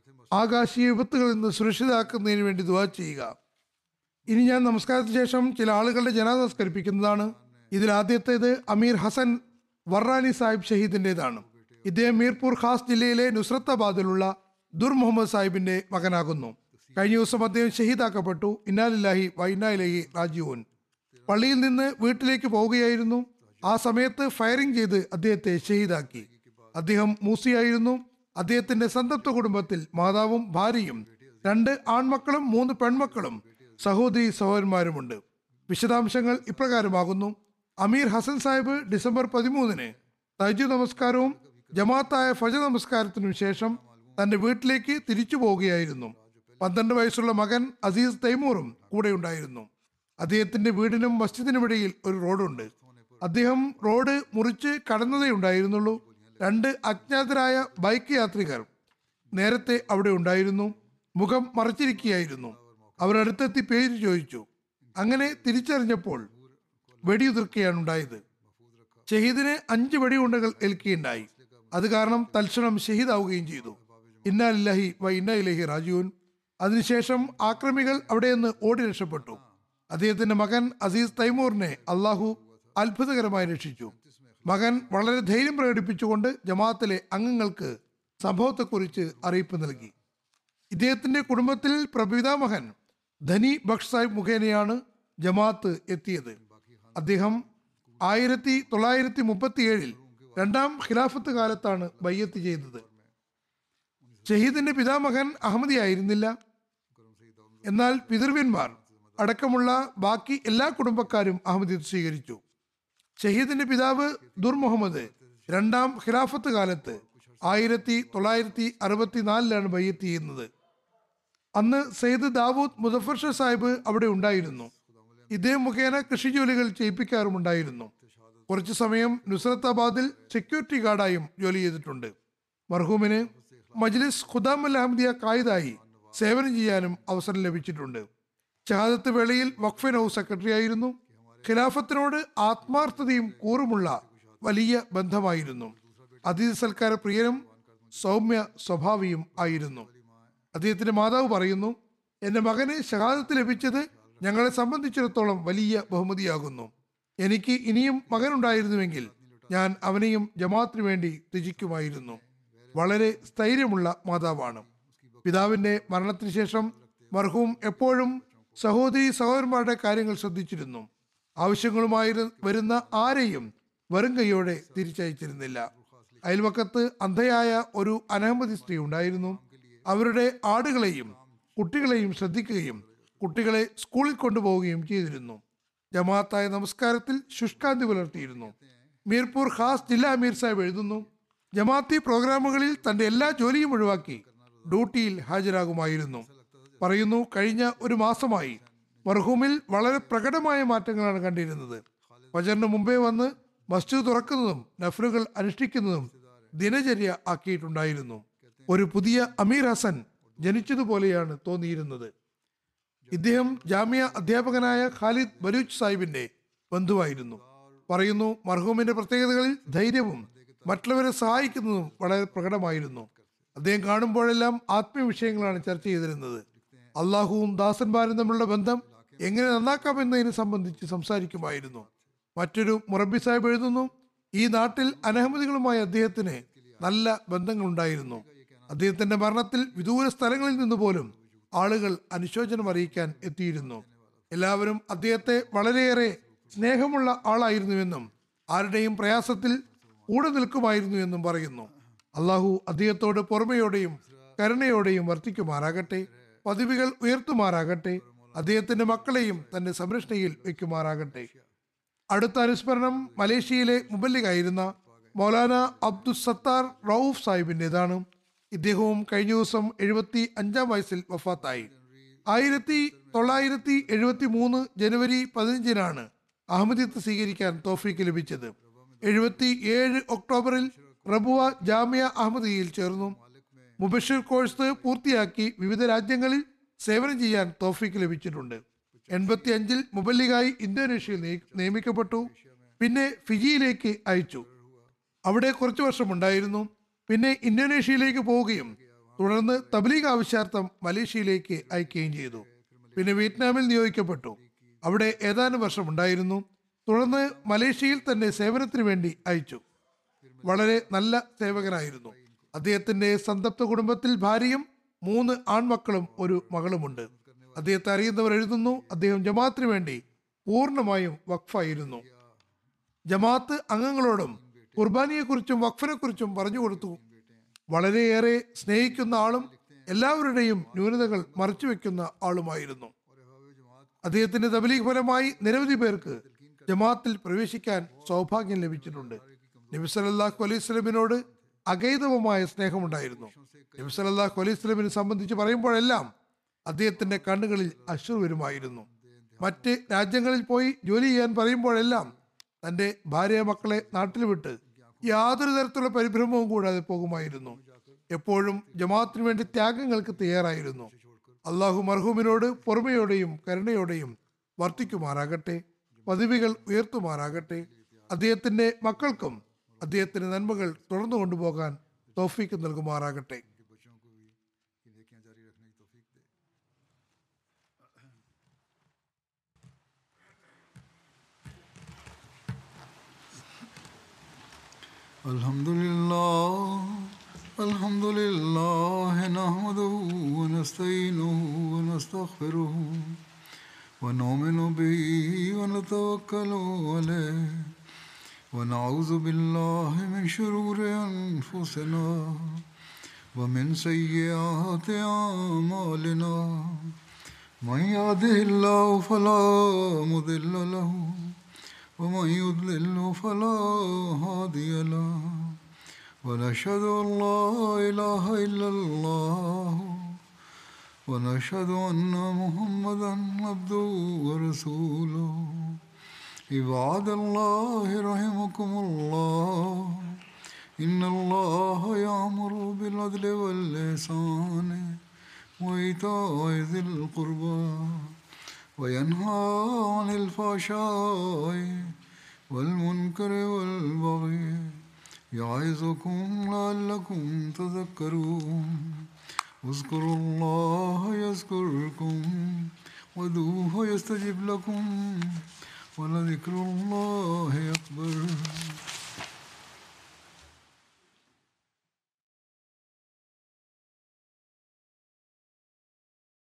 ആകാശീയ വിപത്തുകളിൽ നിന്ന് സുരക്ഷിതമാക്കുന്നതിന് വേണ്ടി ദുആ ചെയ്യുക. ഇനി ഞാൻ നമസ്കാരത്തിന് ശേഷം ചില ആളുകളുടെ ജനാസ നമസ്കരിപ്പിക്കുന്നതാണ്. ഇതിൽ ആദ്യത്തേത് അമീർ ഹസൻ വർറാനി സാഹിബ് ഷഹീദിൻ്റെതാണ്. ഇദ്ദേഹം മീർപൂർ ഖാസ് ജില്ലയിലെ നുസ്രത്താബാദിലുള്ള ദുർ മുഹമ്മദ് സാഹിബിന്റെ മകനാകുന്നു. കഴിഞ്ഞ ദിവസം അദ്ദേഹം ഷഹീദാക്കപ്പെട്ടു. ഇന്നാലില്ലാഹി വ ഇന്നാ ഇലൈഹി റാജിഊൻ. പള്ളിയിൽ നിന്ന് വീട്ടിലേക്ക് പോവുകയായിരുന്നു. ആ സമയത്ത് ഫയറിംഗ് ചെയ്ത് അദ്ദേഹത്തെ ഷഹീദാക്കി. അദ്ദേഹം മൂസിയായിരുന്നു. അദ്ദേഹത്തിന്റെ സന്തപ്ത കുടുംബത്തിൽ മാതാവും ഭാര്യയും രണ്ട് ആൺമക്കളും മൂന്ന് പെൺമക്കളും സഹോദരി സഹോദരന്മാരുമുണ്ട്. വിശദാംശങ്ങൾ ഇപ്രകാരമാകുന്നു. അമീർ ഹസൻ സാഹിബ് ഡിസംബർ പതിമൂന്നിന് തഹജ്ജുദ് നമസ്കാരവും ജമാഅത്തായ ഫജർ നമസ്കാരത്തിനു ശേഷം തന്റെ വീട്ടിലേക്ക് തിരിച്ചു പോവുകയായിരുന്നു. പന്ത്രണ്ട് വയസ്സുള്ള മകൻ അസീസ് തൈമൂറും കൂടെ ഉണ്ടായിരുന്നു. അദ്ദേഹത്തിന്റെ വീടിനും മസ്ജിദിനുമിടയിൽ ഒരു റോഡുണ്ട്. അദ്ദേഹം റോഡ് മുറിച്ച് കടന്നതേ ഉണ്ടായിരുന്നുള്ളൂ. രണ്ട് അജ്ഞാതരായ ബൈക്ക് യാത്രികർ നേരത്തെ അവിടെ ഉണ്ടായിരുന്നു. മുഖം മറച്ചിരിക്കുകയായിരുന്നു. അവർ അടുത്തെത്തി പേര് ചോദിച്ചു. അങ്ങനെ തിരിച്ചറിഞ്ഞപ്പോൾ വെടിയുതിർക്കുകയാണ് ഉണ്ടായത്. ഷഹീദിന് അഞ്ച് വെടിയുണ്ടകൾ ഏൽക്കുകയുണ്ടായി. അത് കാരണം തൽക്ഷണം ഷഹീദാവുകയും ചെയ്തു. ഇന്നാ ലില്ലാഹി വ ഇന്നാ ഇലൈഹി റാജിഊൻ. അതിനുശേഷം ആക്രമികൾ അവിടെ നിന്ന് ഓടി രക്ഷപ്പെട്ടു. അദ്ദേഹത്തിന്റെ മകൻ അസീസ് തൈമൂറിനെ അള്ളാഹു അത്ഭുതകരമായി രക്ഷിച്ചു. മകൻ വളരെ ധൈര്യം പ്രകടിപ്പിച്ചുകൊണ്ട് ജമാഅത്തിലെ അംഗങ്ങൾക്ക് സംഭവത്തെക്കുറിച്ച് അറിയിപ്പ് നൽകി. ഇദ്ദേഹത്തിന്റെ കുടുംബത്തിൽ പ്രപിതാമഹൻ ധനി ബക്ഷ് സാഹിബ് മുഖേനയാണ് ജമാഅത്ത് എത്തിയത്. അദ്ദേഹം ആയിരത്തി തൊള്ളായിരത്തി മുപ്പത്തി ഏഴിൽ രണ്ടാം ഖിലാഫത്ത് കാലത്താണ് ബയ്യത്ത് ചെയ്തത്. ഷഹീദിന്റെ പിതാമഹൻ അഹമ്മദിയായിരുന്നില്ല. എന്നാൽ പിതൃവ്യന്മാർ അടക്കമുള്ള ബാക്കി എല്ലാ കുടുംബക്കാരും അഹമ്മദിയത്ത് സ്വീകരിച്ചു. ഷഹീദിന്റെ പിതാവ് ദുർ മുഹമ്മദ് രണ്ടാം ഖിലാഫത്ത് കാലത്ത് ആയിരത്തി തൊള്ളായിരത്തി അറുപത്തിനാലിലാണ് ബയ്യത്ത് ചെയ്യുന്നത്. അന്ന് സെയ്ദ് ദാവൂദ് മുസഫർ ഷാ സാഹിബ് അവിടെ ഉണ്ടായിരുന്നു. ഇദ്ദേഹം മുഖേന കൃഷി ജോലികൾ ചെയ്യിപ്പിക്കാറുമുണ്ടായിരുന്നു. കുറച്ചു സമയം നുസ്രത്താബാദിൽ സെക്യൂരിറ്റി ഗാർഡായും ജോലി ചെയ്തിട്ടുണ്ട്. മർഹൂമിന് മജ്ലിസ് ഖുദാം അൽ അഹമ്മദിയ കായിദായി സേവനം ചെയ്യാനും അവസരം ലഭിച്ചിട്ടുണ്ട്. ഷഹാദത്ത് വേളയിൽ വഖഫ് ഹൗസ് സെക്രട്ടറി ആയിരുന്നു. ഖിലാഫത്തിനോട് ആത്മാർത്ഥതയും കൂറുമുള്ള വലിയ ബന്ധമായിരുന്നു. അതിഥി സൽക്കാര പ്രിയനും സൗമ്യ സ്വഭാവിയും ആയിരുന്നു. അദ്ദേഹത്തിന്റെ മാതാവ് പറയുന്നു, എന്റെ മകന് ഷഹാദത്ത് ലഭിച്ചത് ഞങ്ങളെ സംബന്ധിച്ചിടത്തോളം വലിയ ബഹുമതിയാകുന്നു. എനിക്ക് ഇനിയും മകനുണ്ടായിരുന്നുവെങ്കിൽ ഞാൻ അവനെയും ജമാഅത്തിന് വേണ്ടി ത്യജിക്കുമായിരുന്നു. വളരെ സ്ഥൈര്യമുള്ള മാതാവാണ്. പിതാവിന്റെ മരണത്തിന് ശേഷം മർഹൂം എപ്പോഴും സഹോദരി സഹോദരന്മാരുടെ കാര്യങ്ങൾ ശ്രദ്ധിച്ചിരുന്നു. ആവശ്യങ്ങളുമായി വരുന്ന ആരെയും വെറും കൈയോടെ തിരിച്ചയച്ചിരുന്നില്ല. അയൽവക്കത്ത് അന്ധയായ ഒരു അനഹമ്മദി സ്ത്രീ ഉണ്ടായിരുന്നു. അവരുടെ ആടുകളെയും കുട്ടികളെയും ശ്രദ്ധിക്കുകയും കുട്ടികളെ സ്കൂളിൽ കൊണ്ടുപോവുകയും ചെയ്തിരുന്നു. ജമാഅത്തായ നമസ്കാരത്തിൽ ശുഷ്കാന്തി പുലർത്തിയിരുന്നു. മീർപൂർ ഖാസ് ജില്ലാ അമീർ സാഹിബ് എഴുതുന്നു, ജമാഅത്തി പ്രോഗ്രാമുകളിൽ തന്റെ എല്ലാ ജോലിയും ഒഴിവാക്കി ഡ്യൂട്ടിയിൽ ഹാജരാകുമായിരുന്നു. പറയുന്നു, കഴിഞ്ഞ ഒരു മാസമായി മർഹൂമിൽ വളരെ പ്രകടമായ മാറ്റങ്ങളാണ് കണ്ടിരുന്നത്. ഫജറിന് മുമ്പേ വന്ന് മസ്ജിദ് തുറക്കുന്നതും നഫ്ലുകൾ അനുഷ്ഠിക്കുന്നതും ദിനചര്യ ആക്കിയിട്ടുണ്ടായിരുന്നു. ഒരു പുതിയ അമീർ ഹസൻ ജനിച്ചതുപോലെയാണ് തോന്നിയിരുന്നത്. ഇദ്ദേഹം ജാമിയ അധ്യാപകനായ ഖാലിദ് ബലൂച്ച് സാഹിബിന്റെ ബന്ധുവായിരുന്നു. പറയുന്നു, മർഹൂമിന്റെ പ്രത്യേകതകളിൽ ധൈര്യവും മറ്റുള്ളവരെ സഹായിക്കുന്നതും വളരെ പ്രകടമായിരുന്നു. അദ്ദേഹം കാണുമ്പോഴെല്ലാം ആത്മീയ വിഷയങ്ങളാണ് ചർച്ച ചെയ്തിരുന്നത്. അള്ളാഹുവും ദാസന്മാരും തമ്മിലുള്ള ബന്ധം എങ്ങനെ നന്നാക്കാമെന്നതിനെ സംബന്ധിച്ച് സംസാരിക്കുമായിരുന്നു. മറ്റൊരു മുറബി സാഹിബ് എഴുതുന്നു, ഈ നാട്ടിൽ അനഹമ്മദികളുമായി അദ്ദേഹത്തിന് നല്ല ബന്ധങ്ങളുണ്ടായിരുന്നു. അദ്ദേഹത്തിന്റെ മരണത്തിൽ വിദൂര സ്ഥലങ്ങളിൽ നിന്ന് പോലും ആളുകൾ അനുശോചനം അറിയിക്കാൻ എത്തിയിരുന്നു. എല്ലാവരും അദ്ദേഹത്തെ വളരെയേറെ സ്നേഹമുള്ള ആളായിരുന്നുവെന്നും ആരുടെയും പ്രയാസത്തിൽ കൂടെ നിൽക്കുമായിരുന്നു എന്നും പറയുന്നു. അള്ളാഹു അദ്ദേഹത്തോട് പൊറുമയോടെയും കരുണയോടെയും വർത്തിക്കുമാറാകട്ടെ, പദവികൾ ഉയർത്തുമാറാകട്ടെ, അദ്ദേഹത്തിന്റെ മക്കളെയും തന്റെ സംരക്ഷണയിൽ വയ്ക്കുമാറാകട്ടെ. അടുത്ത അനുസ്മരണം മലേഷ്യയിലെ മുബല്ലിഗായിരുന്ന മൗലാന അബ്ദുൽ സത്താർ റൌഫ് സാഹിബിൻ്റെതാണ്. ഇദ്ദേഹവും കഴിഞ്ഞ ദിവസം എഴുപത്തി അഞ്ചാം വയസ്സിൽ വഫാത്തായി. ആയിരത്തി തൊള്ളായിരത്തി എഴുപത്തി മൂന്ന് ജനുവരി പതിനഞ്ചിനാണ് അഹമ്മദിയത്ത് സ്വീകരിക്കാൻ തോഫീക്ക് ലഭിച്ചത്. എഴുപത്തി ഏഴ് ഒക്ടോബറിൽ റബുവ ജാമിയ അഹമ്മദിയയിൽ ചേർന്നു. മുബഷിർ കോഴ്സ് പൂർത്തിയാക്കി വിവിധ രാജ്യങ്ങളിൽ സേവനം ചെയ്യാൻ തോഫീക്ക് ലഭിച്ചിട്ടുണ്ട്. എൺപത്തി അഞ്ചിൽ മുബല്ലിഗായി ഇന്തോനേഷ്യയിൽ നിയമിക്കപ്പെട്ടു. പിന്നെ ഫിജിയിലേക്ക് അയച്ചു. അവിടെ കുറച്ചു വർഷമുണ്ടായിരുന്നു. പിന്നെ ഇന്തോനേഷ്യയിലേക്ക് പോവുകയും തുടർന്ന് തബ്ലീഗ് ആവശ്യാർത്ഥം മലേഷ്യയിലേക്ക് അയക്കുകയും ചെയ്തു. പിന്നെ വിയറ്റ്നാമിൽ നിയോഗിക്കപ്പെട്ടു. അവിടെ ഏതാനും വർഷം ഉണ്ടായിരുന്നു. തുടർന്ന് മലേഷ്യയിൽ തന്നെ സേവനത്തിന് വേണ്ടി അയച്ചു. വളരെ നല്ല സേവകനായിരുന്നു. അദ്ദേഹത്തിന്റെ സന്തപ്ത കുടുംബത്തിൽ ഭാര്യയും മൂന്ന് ആൺമക്കളും ഒരു മകളുമുണ്ട്. അദ്ദേഹത്തെ അറിയുന്നവർ എഴുതുന്നു, അദ്ദേഹം ജമാഅത്തിന് വേണ്ടി പൂർണ്ണമായും വഖഫായിരുന്നു. ജമാഅത്ത് അംഗങ്ങളോടും കുർബാനിയെക്കുറിച്ചും വഖഫിനെക്കുറിച്ചും പറഞ്ഞു കൊടുത്തു. വളരെയേറെ സ്നേഹിക്കുന്ന ആളും എല്ലാവരുടെയും ന്യൂനതകൾ മറച്ചുവെക്കുന്ന ആളുമായിരുന്നു. അദ്ദേഹത്തിന്റെ തബ്ലീഗ് ഫലമായി നിരവധി പേർക്ക് ജമാഅത്തിൽ പ്രവേശിക്കാൻ സൗഭാഗ്യം ലഭിച്ചിട്ടുണ്ട്. നബി സല്ലല്ലാഹു അലൈഹി വസല്ലമിനോട് അഗൈതവമായ സ്നേഹമുണ്ടായിരുന്നു. നബി സല്ലല്ലാഹു അലൈഹി വസല്ലമിനെ സംബന്ധിച്ച് പറയുമ്പോഴെല്ലാം അദ്ദേഹത്തിന്റെ കണ്ണുകളിൽ അശ്രു വരുമായിരുന്നു. മറ്റ് രാജ്യങ്ങളിൽ പോയി ജോലി ചെയ്യാൻ പറയുമ്പോഴെല്ലാം തന്റെ ഭാര്യ മക്കളെ നാട്ടിൽ വിട്ട് യാതൊരു തരത്തിലുള്ള പരിഭ്രമവും കൂടാതെ പോകുമായിരുന്നു. എപ്പോഴും ജമാഅത്തിന് വേണ്ടി ത്യാഗങ്ങൾക്ക് തയ്യാറായിരുന്നു. അള്ളാഹു മർഹൂമിനോട് പൊറുമയോടെയും കരുണയോടെയും വർത്തിക്കുമാറാകട്ടെ, പദവികൾ ഉയർത്തുമാറാകട്ടെ. അദ്ദേഹത്തിന്റെ മക്കൾക്കും അദ്ദേഹത്തിന്റെ നന്മകൾ തുടർന്നു കൊണ്ടുപോകാൻ തൗഫീക്ക് നൽകുമാറാകട്ടെ. Alhamdulillah, Alhamdulillah, nahmaduhu wa nasta'inuhu wa nastaghfiruhu wa nu'minu bihi wa natawakkalu alayhi wa na'udhu billahi min shururi anfusina wa min sayyiati a'malina. Man yahdihillahu fala mudilla lahu ومن يضلل فلا هادي له ونشهد أن لا إله إلا الله ونشهد أن محمدا عبده ورسوله. عباد الله رحمكم الله إن الله يأمر بالعدل والإحسان وإيتاء ذي القربى وينهى عن الفحشاء والمنكر والبغي يعظكم لعلكم تذكرون اذكروا الله يذكركم وادعوه يستجب لكم ولذكر الله أكبر.